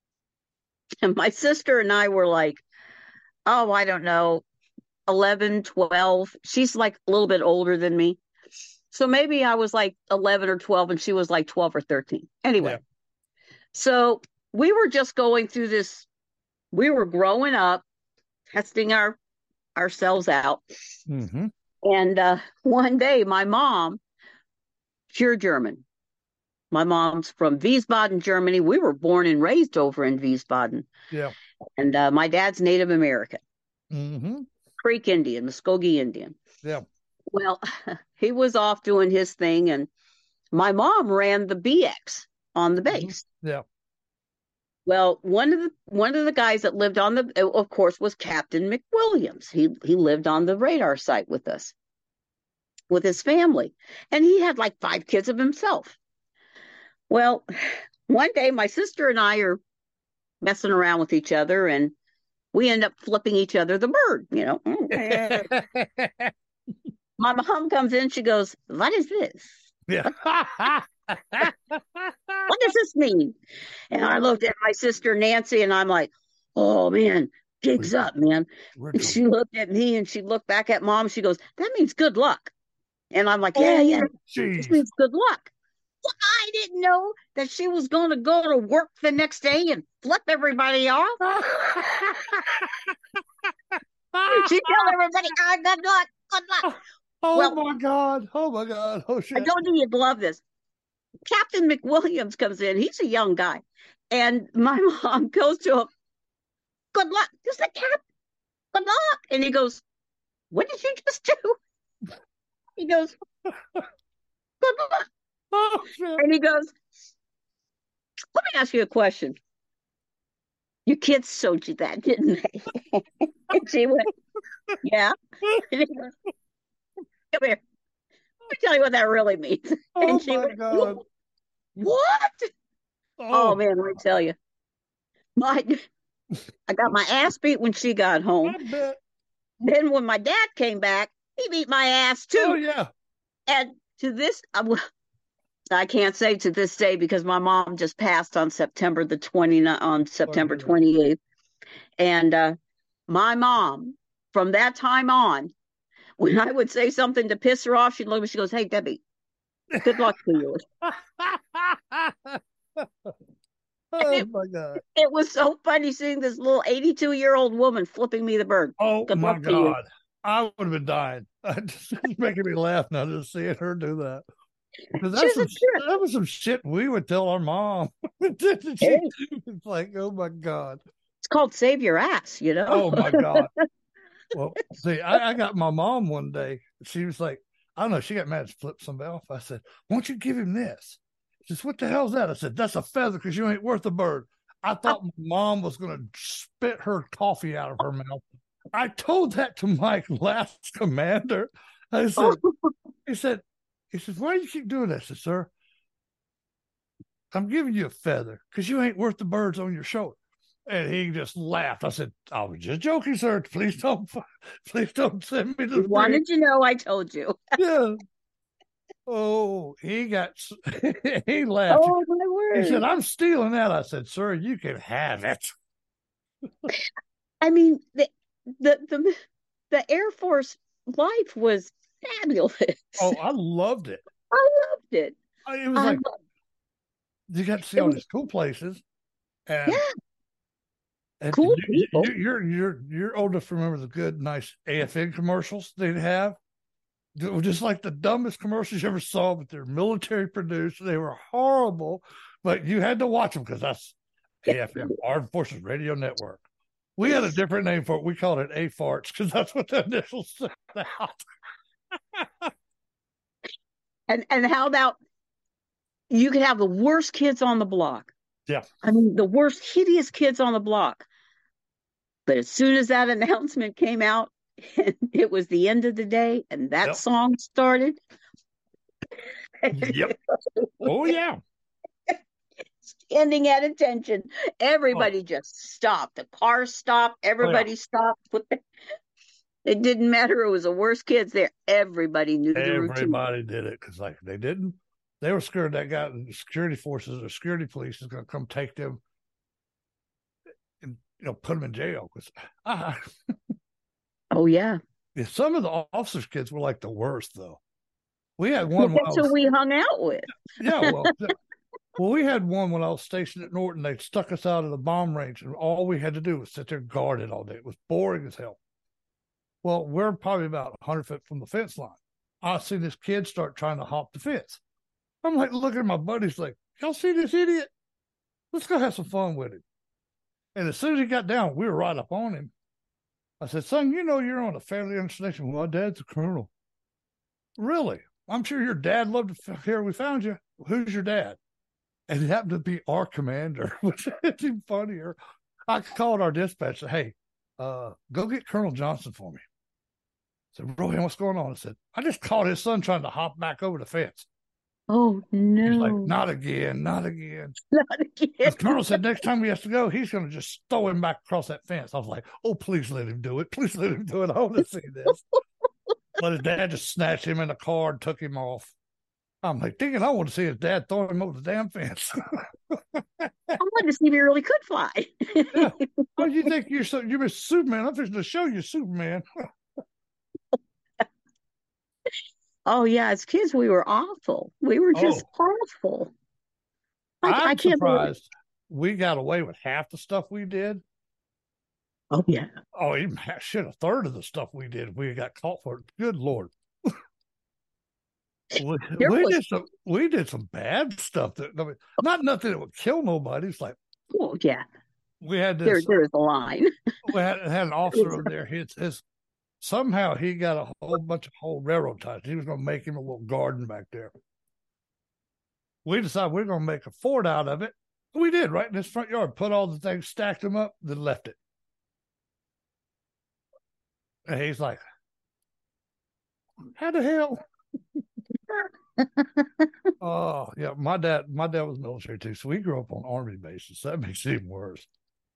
and my sister and I were like, oh, I don't know, eleven, twelve. She's like a little bit older than me. So maybe I was like eleven or twelve and she was like twelve or thirteen. Anyway, yeah. So we were just going through this. We were growing up, testing our ourselves out. Mm-hmm. And uh, one day my mom, pure German. My mom's from Wiesbaden, Germany. We were born and raised over in Wiesbaden. Yeah. And uh, my dad's Native American. Mm-hmm. Creek Indian, Muskogee Indian. Yeah. Well, he was off doing his thing, and my mom ran the B X on the base. Mm-hmm. Yeah. Well, one of the one of the guys that lived on the, of course, was Captain McWilliams. He he lived on the radar site with us, with his family, and he had like five kids of himself. Well, one day my sister and I are messing around with each other, and we end up flipping each other the bird, you know. My mom comes in, she goes, what is this? Yeah. What does this mean? And I looked at my sister Nancy, and I'm like, oh man, jig's up, man. And she looked at me, and she looked back at Mom. She goes, that means good luck. And I'm like, yeah, oh, yeah, geez. This means good luck. Well, I didn't know that she was going to go to work the next day and flip everybody off. She told everybody, oh, good luck, good luck. Oh, well, my God. Oh, my God. Oh, shit. I don't think you'd love this. Captain McWilliams comes in. He's a young guy. And my mom goes to him, good luck. Just the Cap, good luck. And he goes, what did you just do? He goes, good luck. Oh, shit. And he goes, let me ask you a question. Your kids showed you that, didn't they? And she went, yeah. And he goes, come here. Let me tell you what that really means. Oh, and she my went, God. What? Oh. oh, man, let me tell you. My, I got my ass beat when she got home. I bet. Then when my dad came back, he beat my ass too. Oh, yeah. And to this, I, I can't say to this day because my mom just passed on September the twenty-ninth, on September twenty-eighth. And uh, my mom, from that time on, when I would say something to piss her off, she'd look at me, she goes, hey, Debbie, good luck to you. Oh, it, my God. It was so funny seeing this little eighty-two-year-old woman flipping me the bird. Oh, good my God. I would have been dying. It's making me laugh now just seeing her do that. That's some, that was some shit we would tell our mom. It's like, oh, my God. It's called save your ass, you know? Oh, my God. Well, see, I, I got my mom one day. She was like, I don't know, she got mad and flipped somebody off. I said, why don't you give him this? She says, what the hell's that? I said, that's a feather because you ain't worth a bird. I thought my mom was going to spit her coffee out of her mouth. I told that to Mike last commander. I said, he said, he said, why do you keep doing that? I said, sir, I'm giving you a feather because you ain't worth the birds on your shoulder. And he just laughed. I said, I was just joking, sir. Please don't, please don't send me to the Why did you know I told you? Yeah. Oh, he got, he laughed. Oh, my word. He said, I'm stealing that. I said, sir, you can have it. I mean, the, the, the, the Air Force life was fabulous. Oh, I loved it. I loved it. It was I like, loved, you got to see all was, these cool places. And, yeah. and Cool you, people. You, you're, you're, you're old enough to remember the good, nice A F N commercials they'd have. They were just like the dumbest commercials you ever saw, but they're military produced. They were horrible, but you had to watch them because that's A F M, Armed Forces Radio Network. We had a different name for it. We called it A Farts because that's what the initials said out. and and how about you could have the worst kids on the block? Yeah. I mean, the worst, hideous kids on the block. But as soon as that announcement came out, it was the end of the day, and that yep. song started. Yep. Oh, yeah. Standing at attention. Everybody oh. just stopped. The car stopped. Everybody oh, yeah. stopped. It didn't matter. It was the worst kids there. Everybody knew Everybody the routine. Everybody did it because, like, they didn't. They were scared that guy in the security forces or security police is going to come take them and, you know, put them in jail. Because, ah. Oh, yeah. yeah. Some of the officers' kids were like the worst, though. We had one. That's who we hung out with. Yeah, well, well, we had one when I was stationed at Norton. They stuck us out of the bomb range, and all we had to do was sit there guarded all day. It was boring as hell. Well, we're probably about a hundred feet from the fence line. I see this kid start trying to hop the fence. I'm like, looking at my buddies, like, y'all see this idiot? Let's go have some fun with him. And as soon as he got down, we were right up on him. I said, son, you know you're on a family station. Well, my dad's a colonel. Really? I'm sure your dad loved to hear we found you. Who's your dad? And it happened to be our commander, which is even funnier. I called our dispatch, said, hey, uh, go get Colonel Johnson for me. I said, Rohan, what's going on? I said, I just caught his son trying to hop back over the fence. Oh, no. He's like, not again, not again. Not again. The colonel said next time he has to go, he's going to just throw him back across that fence. I was like, oh, please let him do it. Please let him do it. I want to see this. But his dad just snatched him in the car and took him off. I'm like, thinking I want to see his dad throw him over the damn fence. I wanted to see if he really could fly. Yeah. Oh, you think you're so, you're Superman? I'm fixing to show you Superman. Oh, yeah. As kids, we were awful. We were just oh. awful. I, I'm I can't surprised believe... we got away with half the stuff we did. Oh, yeah. Oh, even shit, a third of the stuff we did, we got caught for it. Good Lord. we, we, was... did some, we did some bad stuff. That I mean, not nothing that would kill nobody. It's like, oh, yeah. We had this. There, there's a line. We had, had an officer over there. His, his somehow he got a whole bunch of whole railroad ties. He was going to make him a little garden back there. We decided we we're going to make a fort out of it. We did right in this front yard. Put all the things, stacked them up, then left it. And he's like, "How the hell?" Oh yeah, my dad. My dad was military too, so we grew up on Army bases. So that makes it even worse.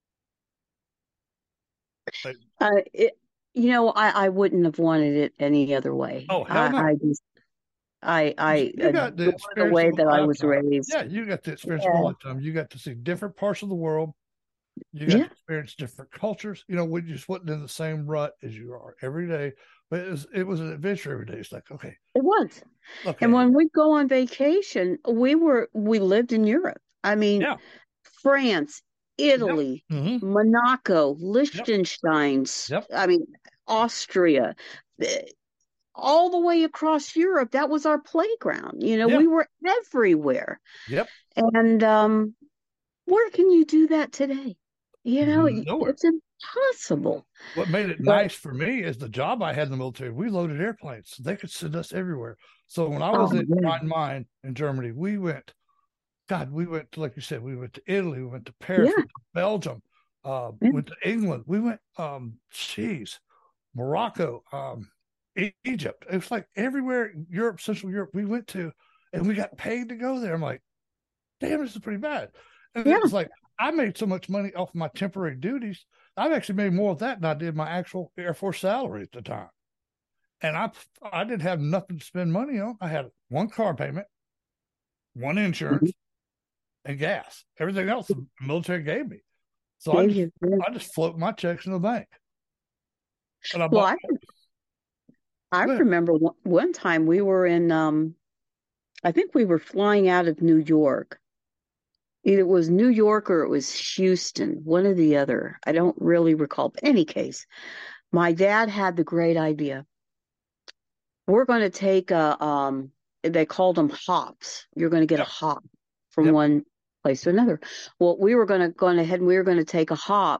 Uh, it, you know, I, I wouldn't have wanted it any other way. Oh, hell no. I, I just, I, I you got the, the way that I was raised. Yeah, you got the experience yeah. of a lifetime. You got to see different parts of the world. You got yeah. to experience different cultures. You know, we just wasn't in the same rut as you are every day, but it was, it was an adventure every day. It's like, okay. It was. Okay. And when we go on vacation, we were, we lived in Europe. I mean, yeah. France, Italy, yep. mm-hmm. Monaco, Liechtenstein, yep. I mean, Austria, all the way across Europe. That was our playground. You know, yep. we were everywhere. Yep. And um, where can you do that today? You know, Nowhere. It's impossible. What made it but, nice for me is the job I had in the military. We loaded airplanes. So they could send us everywhere. So when I was oh, in Rhein-Main in Germany, we went God, we went to, like you said, we went to Italy, we went to Paris, Yeah. went to Belgium, uh, Yeah. went to England, we went, um, geez, Morocco, um, E- Egypt. It was like everywhere, Europe, Central Europe, we went to, and we got paid to go there. I'm like, damn, this is pretty bad. And Yeah. it's like, I made so much money off my temporary duties. I've actually made more of that than I did my actual Air Force salary at the time. And I, I didn't have nothing to spend money on. I had one car payment, one Mhm. insurance, and gas. Everything else the military gave me. So I Gave just, you. Yeah. I just float my checks in the bank. And I Well, bought, I I good. remember one, one time we were in um I think we were flying out of New York. Either it was New York or it was Houston, one or the other. I don't really recall. But in any case, my dad had the great idea. We're going to take a um they called them hops. You're going to get a Yep. hop from Yep. one place to another. Well, we were going to go ahead and we were going to take a hop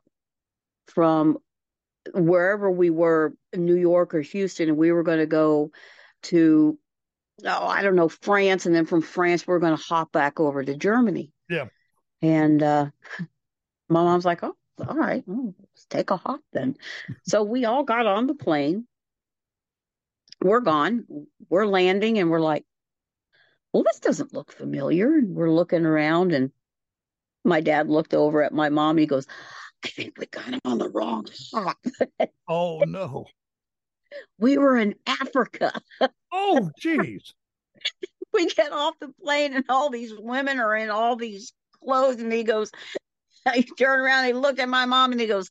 from wherever we were, New York or Houston, and we were going to go to, oh, I don't know, France, and then from France we we're going to hop back over to Germany. Yeah. And uh, my mom's like, "Oh, all right, well, let's take a hop then." So we all got on the plane. We're gone. We're landing, and we're like, "Well, this doesn't look familiar." And we're looking around, and my dad looked over at my mom. He goes, "I think we got him on the wrong hop." Oh, no. We were in Africa. Oh, geez. We get off the plane, and all these women are in all these clothes, and he goes, he turned around, he looked at my mom, and he goes,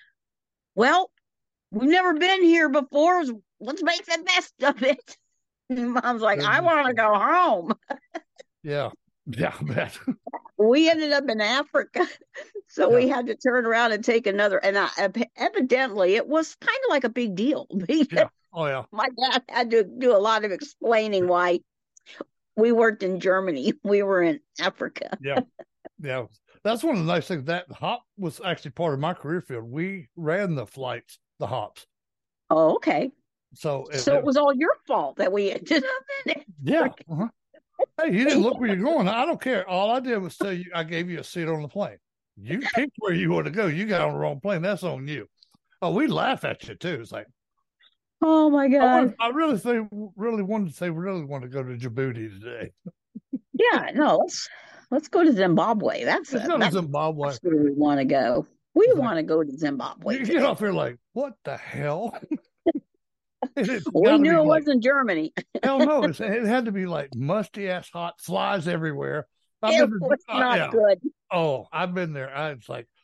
"Well, we've never been here before. Let's make the best of it." And mom's like, "I Goodness. want to go home." Yeah. Yeah, I bet. We ended up in Africa. So Yeah. we had to turn around and take another. And I, evidently, it was kind of like a big deal. Yeah. Oh, yeah. My dad had to do a lot of explaining why we weren't in Germany. We were in Africa. Yeah. Yeah. That's one of the nice things. That hop was actually part of my career field. We ran the flights, the hops. Oh, okay. So it, So it it was all your fault that we ended up in yeah. Africa. Uh-huh. Hey, you didn't look where you're going. I don't care. All I did was tell you I gave you a seat on the plane. You picked where you want to go. You got on the wrong plane. That's on you. Oh, we laugh at you too. It's like Oh my I want. God. I really think, really wanted to say, really want to go to Djibouti today. Yeah, no, let's let's go to Zimbabwe. That's Let's a, go to that's Zimbabwe. that's where we want to go. We It's like want to go to Zimbabwe you get today. off here like, what the hell? And it's got We to knew be it like, wasn't Germany. hell no. It's, it had to be like musty ass hot flies everywhere. I've It been to, was uh, not yeah. good. Oh, I've been there. I, it's like,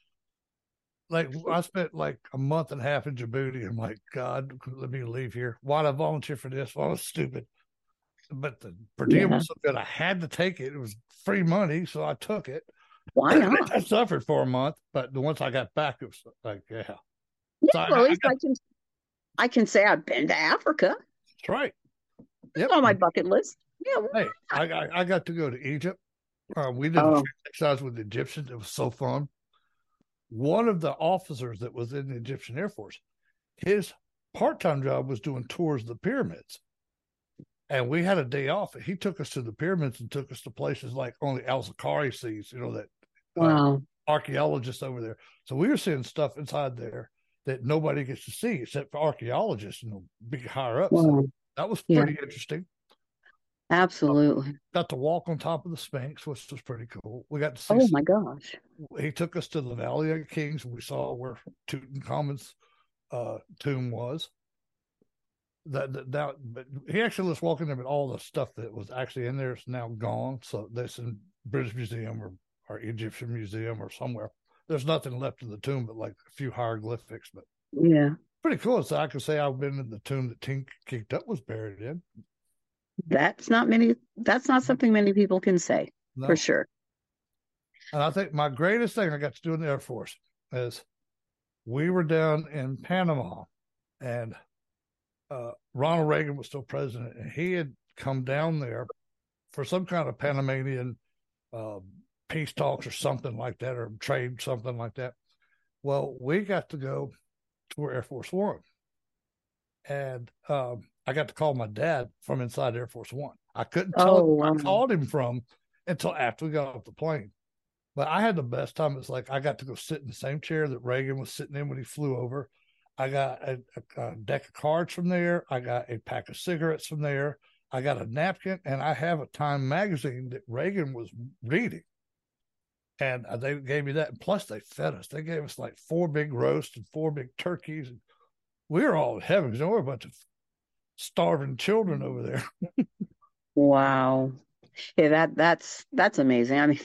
like I spent like a month and a half in Djibouti. I'm like, God, let me leave here. Why'd I volunteer for this? Well, I was stupid. But the per diem Yeah, was so good, I had to take it. It was free money, so I took it. why not? I suffered for a month, but once I got back, it was like, yeah. Yeah, So I well, got, at I least got I can I can say I've been to Africa. that's right. It's Yep. on my bucket list. Yeah. Why Hey, not? I, I, I got to go to Egypt. Uh, we did a Oh, training exercise with the Egyptians. It was so fun. One of the officers that was in the Egyptian Air Force, his part-time job was doing tours of the pyramids. And we had a day off. He took us to the pyramids and took us to places like only Al-Zakari sees, you know, that uh, wow. archaeologists over there. So we were seeing stuff inside there that nobody gets to see except for archaeologists and you know, big higher ups. Wow. That was Yeah, pretty interesting. Uh, absolutely. got to walk on top of the Sphinx, which was pretty cool. We got to see. Oh my gosh. He took us to the Valley of Kings. We saw where Tutankhamun's uh, tomb was. That, that, that but he actually was walking there, but all the stuff that was actually in there is now gone. So that's in British Museum or, or Egyptian Museum or somewhere. There's nothing left in the tomb but like a few hieroglyphics, but Yeah. pretty cool. So I can say I've been in the tomb that King King Tut was buried in. That's not many that's not something many people can say for No. sure. And I think my greatest thing I got to do in the Air Force is we were down in Panama and uh, Ronald Reagan was still president, and he had come down there for some kind of Panamanian uh, peace talks or something like that, or trade, something like that. Well, we got to go tour Air Force One, and um, I got to call my dad from inside Air Force One. I couldn't tell Oh him where I wow. called him from until after we got off the plane. But I had the best time. It's like I got to go sit in the same chair that Reagan was sitting in when he flew over. I got a, a, a deck of cards from there. I got a pack of cigarettes from there. I got a napkin, and I have a Time magazine that Reagan was reading. And they gave me that. And plus, they fed us. They gave us like four big roasts and four big turkeys. And we were all in heaven because there were a bunch of starving children over there. Wow. Yeah, that that's that's amazing. I mean,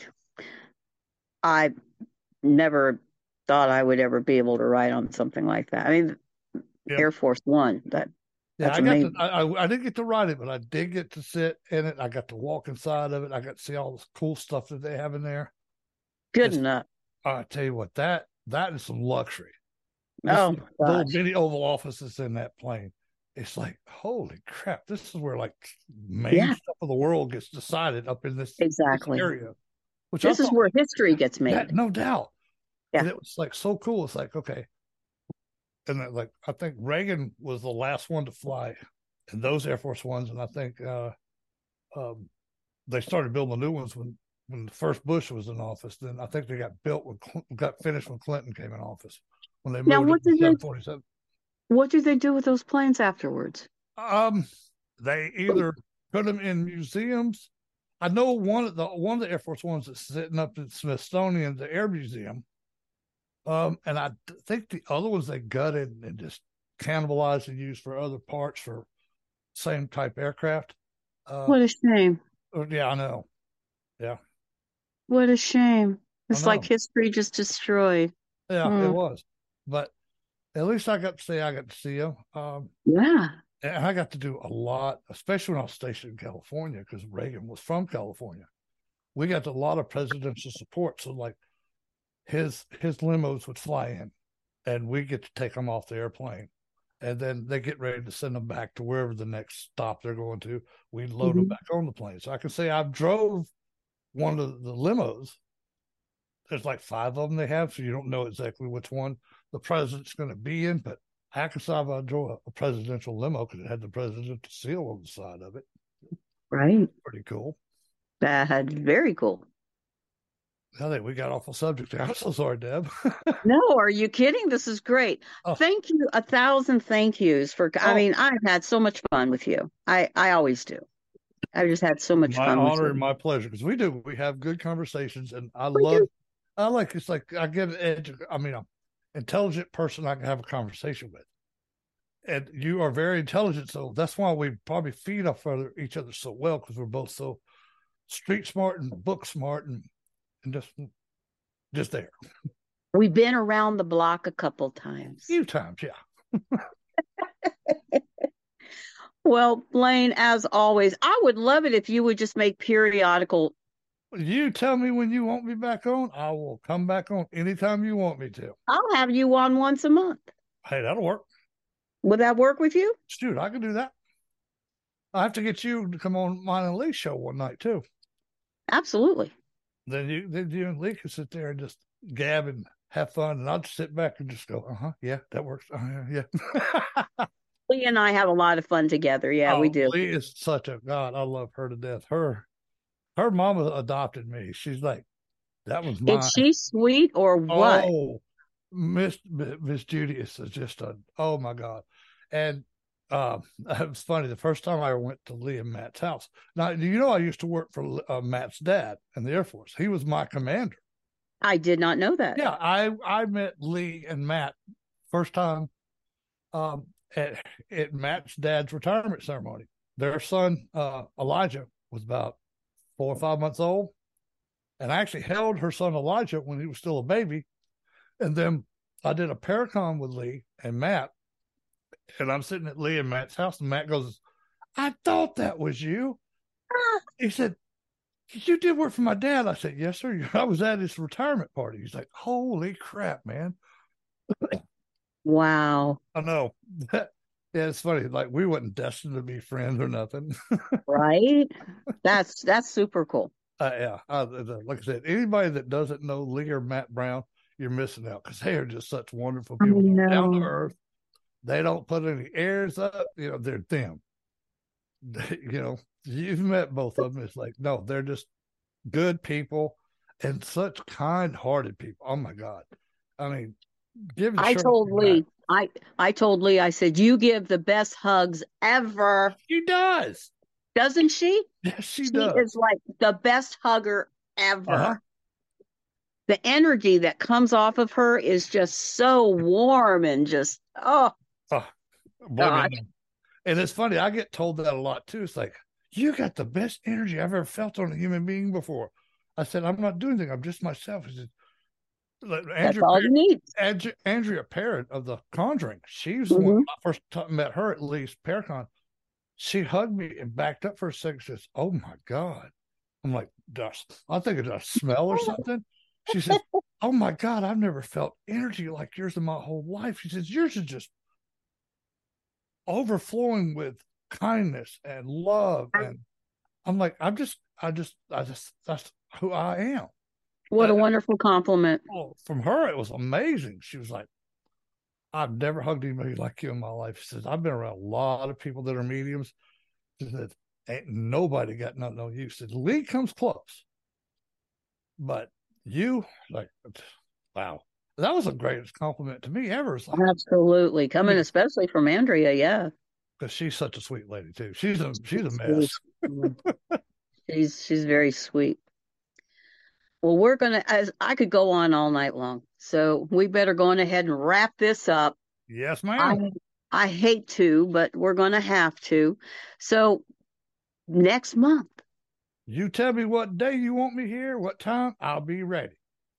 I never thought I would ever be able to ride on something like that. I mean, Yeah. Air Force One, that Yeah, that's I got amazing. to, I, I didn't get to ride it, but I did get to sit in it. I got to walk inside of it. I got to see all the cool stuff that they have in there. Good It's, enough. I tell you what, that that is some luxury. Just Oh the little gosh. bitty Oval Offices in that plane. It's like, holy crap, this is where like main Yeah, stuff of the world gets decided up in this, this exactly. area. Which I This is thought, where history gets yeah, made. no doubt. Yeah. And it was like so cool. It's like, okay. And then, like, I think Reagan was the last one to fly in those Air Force Ones. And I think uh, um, they started building the new ones when, when the first Bush was in office. Then I think they got built when got finished when Clinton came in office. When they Now, moved what up to did they seven forty-seven. what did they do with those planes afterwards? Um, they either put them in museums. I know one of the one of the Air Force Ones that's sitting up at Smithsonian, the Air Museum. Um, and I think the other ones they gutted and just cannibalized and used for other parts for same type aircraft. Uh, What a shame. yeah, I know. Yeah, What a shame. I It's like know. history just destroyed. Yeah, it Hmm. was. But at least I got to say I got to see them. Um, Yeah. and I got to do a lot, especially when I was stationed in California, because Reagan was from California. We got a lot of presidential support. So like his his limos would fly in, and we get to take them off the airplane, and then they get ready to send them back to wherever the next stop they're going to. We load mm-hmm. them back on the plane. So I can say I've drove one of the limos. There's like five of them they have, so you don't know exactly which one the president's going to be in. But I can say I drove a presidential limo because it had the presidential seal on the side of it. Right. Pretty cool. That very cool. I think we got off the subject there. I'm so sorry, Deb. No, are you kidding? This is great. Oh. Thank you. A thousand thank yous for, oh. I mean, I've had so much fun with you. I, I always do. I've just had so much my fun. My honor with and my pleasure, because we do. We have good conversations, and I we love, do. I like, it's like I get an edge. I mean, I'm an intelligent person I can have a conversation with. And you are very intelligent, so that's why we probably feed off each other so well, because we're both so street smart and book smart and, and just just there. We've been around the block a couple times. A few times, yeah. Well, Blaine, as always, I would love it if you would just make periodical. You tell me when you want me back on. I will come back on anytime you want me to. I'll have you on once a month. Hey, that'll work. Would that work with you? Dude, I can do that. I have to get you to come on mine and Lee's show one night too. Absolutely. Then you, then you and Lee can sit there and just gab and have fun, and I'll just sit back and just go, uh huh, yeah, that works. Uh, yeah. Lee and I have a lot of fun together. Yeah, oh, we do. Lee is such a god. I love her to death. Her, her mama adopted me. She's like, that was mine. Is she sweet or what? Oh, Miss Miss Judy is just a oh my god, and um, it was funny. The first time I went to Lee and Matt's house. Now, you know, I used to work for uh, Matt's dad in the Air Force. He was my commander. I did not know that. Yeah, I I met Lee and Matt first time um, at at Matt's dad's retirement ceremony. Their son uh, Elijah was about four or five months old, and I actually held her son Elijah when he was still a baby. And then I did a paracon with Lee and Matt, and I'm sitting at Lee and Matt's house, and Matt goes, I thought that was you. He said, you did work for my dad. I said, yes, sir. I was at his retirement party. He's like, holy crap, man. Wow. I know. Yeah, it's funny. Like, we wasn't destined to be friends or nothing. Right? That's that's super cool. Uh, yeah. I, like I said, anybody that doesn't know Lee or Matt Brown, you're missing out, because they are just such wonderful people. Down to earth. They don't put any airs up. You know, they're them. They, you know, you've met both of them. It's like, no, they're just good people and such kind-hearted people. Oh my God. I mean, giving I Shirley told back. Lee, I I told Lee, I said, you give the best hugs ever. She does. Doesn't she? Yes, she She does. is like the best hugger Uh-huh. ever. The energy that comes off of her is just so warm and just, oh Oh, boy, gosh, man. And it's funny, I get told that a lot too. It's like, you got the best energy I've ever felt on a human being before. I said, I'm not doing anything. I'm just myself. He said, like, that's Andrea, all you need. Andrea, Andrea Parrott of The Conjuring, she's the one, Hmm. when I first t- met her at least, Paracon, she hugged me and backed up for a second. She says, oh my God. I'm like, dust. I think it's a smell or something. She says, oh my God, I've never felt energy like yours in my whole life. She says, yours is just overflowing with kindness and love. And I'm like, I'm just, I just, I just, that's who I am. What a And, wonderful compliment. well, from her, it was amazing. She was like, I've never hugged anybody like you in my life. She says, I've been around a lot of people that are mediums. She said, ain't nobody got nothing on you. She said, Lee comes close, but you, like, wow. That was the greatest compliment to me ever. It's like, Absolutely. I Coming mean, especially from Andrea, yeah. because she's such a sweet lady too. She's a she's a She's very mess. sweet. She's she's very sweet. Well, we're gonna as I could go on all night long. So we better go on ahead and wrap this up. Yes, I ma'am. I hate to, but we're gonna have to. So next month, You tell me what day you want me here, what time, I'll be ready.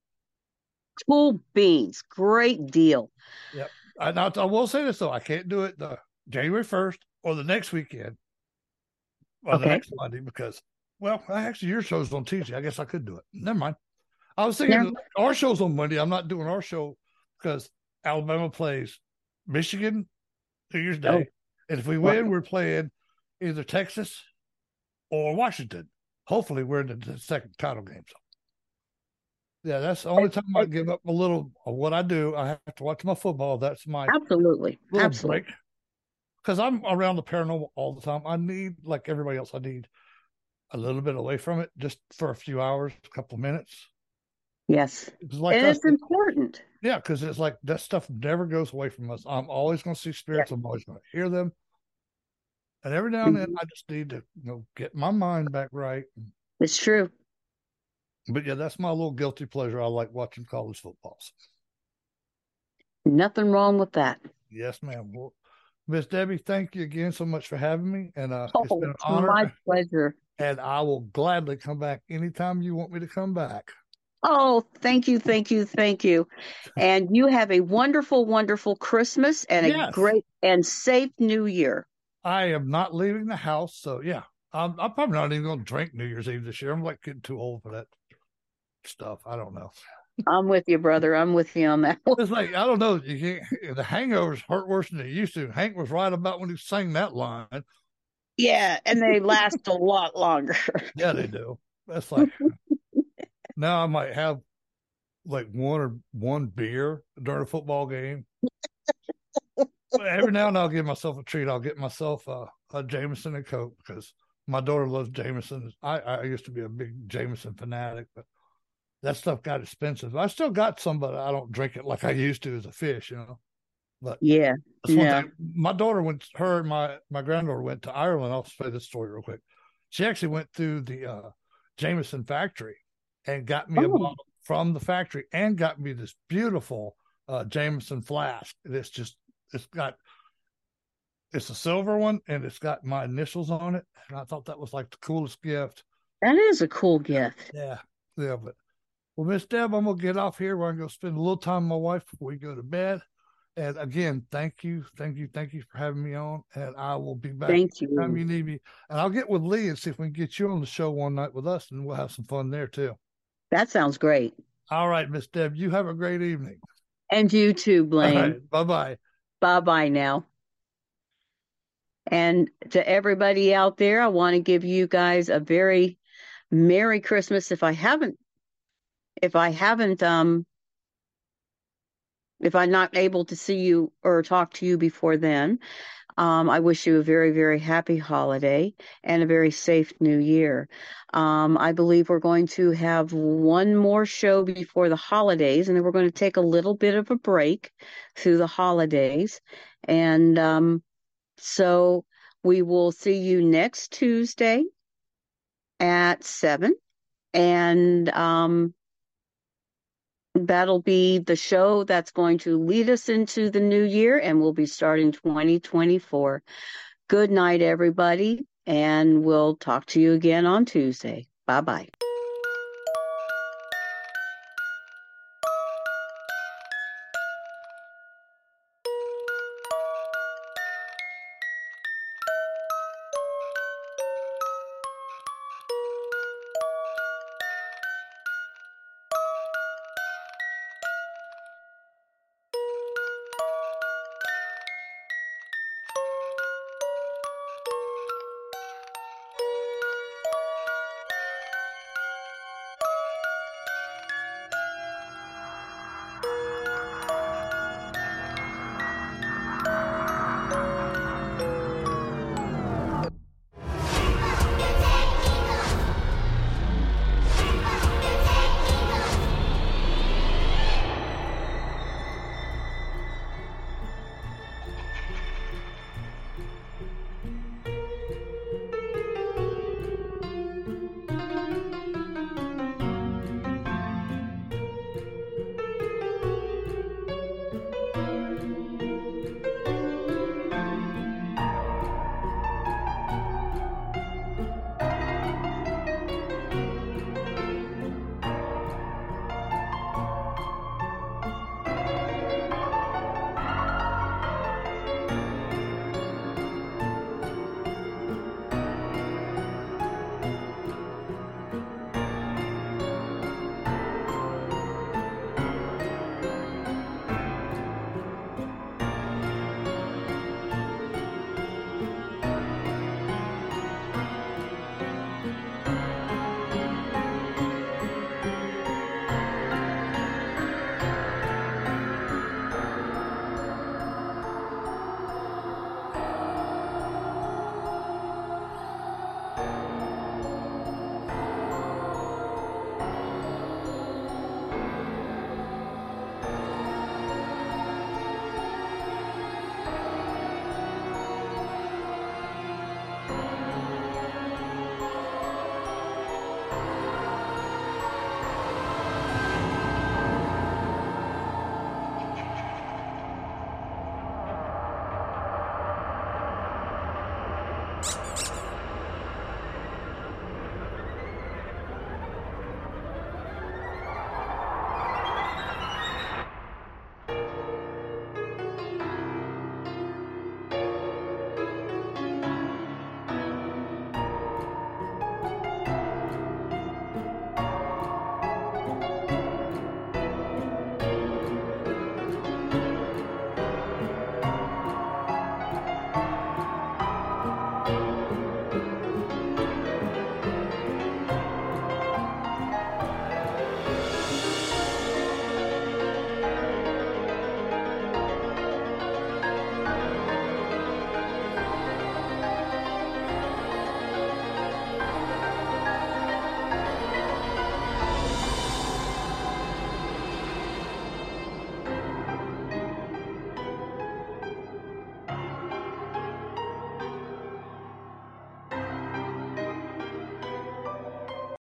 cool beans. Great deal. Yep. And I, I will say this though, I can't do it the January first or the next weekend or the Okay. next Monday because, well, actually your show's on Tuesday. I guess I could do it. Never mind. I was Yeah. thinking our show's on Monday. I'm not doing our show because Alabama plays Michigan New Year's Oh, Day, and if we well, win, we're playing either Texas or Washington. Hopefully, we're in the second title game. So, yeah, that's the only it- time I it- give up a little of what I do. I have to watch my football. That's my absolutely. little Absolutely. break because I'm around the paranormal all the time. I need, like everybody else, I need a little bit away from it just for a few hours, a couple of minutes. Yes. It's like And us. it's important. Yeah, because it's like that stuff never goes away from us. I'm always going to see Yeah. spirits. I'm always going to hear them. And every now and then, Mhm. I just need to, you know, get my mind back right. It's true. But yeah, that's my little guilty pleasure. I like watching college football. So, Nothing wrong with that. yes, ma'am. Well, Miss Debbie, thank you again so much for having me. And uh, it's Oh, been an it's my honor. pleasure. And I will gladly come back anytime you want me to come back. Oh, thank you, thank you, thank you. And you have a wonderful, wonderful Christmas and a Yes, great and safe New Year. I am not leaving the house. So yeah, I'm, I'm probably not even going to drink New Year's Eve this year. I'm like getting too old for that stuff. I don't know. I'm with you, brother. I'm with you on that one. It's like I don't know. You can't, the hangovers hurt worse than they used to. Hank was right about when he sang that line. Yeah, and they last a lot longer. Yeah, they do. That's like now I might have like one or one beer during a football game. But every now and then I'll give myself a treat. I'll get myself a, a Jameson and Coke because my daughter loves Jameson. I, I used to be a big Jameson fanatic, but that stuff got expensive. I still got some, but I don't drink it like I used to as a fish, you know. But Yeah, that's one yeah. thing. My daughter went, her and my, my granddaughter went to Ireland. I'll say this story real quick. She actually went through the uh, Jameson factory and got me a Oh, bottle from the factory and got me this beautiful uh, Jameson flask. It's just, it's got, it's a silver one and it's got my initials on it. And I thought that was like the coolest gift. that is a cool gift. Yeah. Yeah. But, well, Miss Deb, I'm going to get off here. We're going to go spend a little time with my wife before we go to bed. And again, thank you, thank you, thank you for having me on. And I will be back Thank anytime you. you need me. And I'll get with Lee and see if we can get you on the show one night with us, and we'll have some fun there too. That sounds great. All right, Miss Deb, you have a great evening. And you too, All Blaine. right, bye bye. Bye bye now. And to everybody out there, I want to give you guys a very Merry Christmas. If I haven't, if I haven't, um, if I'm not able to see you or talk to you before then, Um, I wish you a very, very happy holiday and a very safe new year. Um, I believe we're going to have one more show before the holidays, and then we're going to take a little bit of a break through the holidays. And um, so we will see you next Tuesday at seven. And um, that'll be the show that's going to lead us into the new year, and we'll be starting twenty twenty-four. Good night, everybody, and we'll talk to you again on Tuesday. Bye-bye.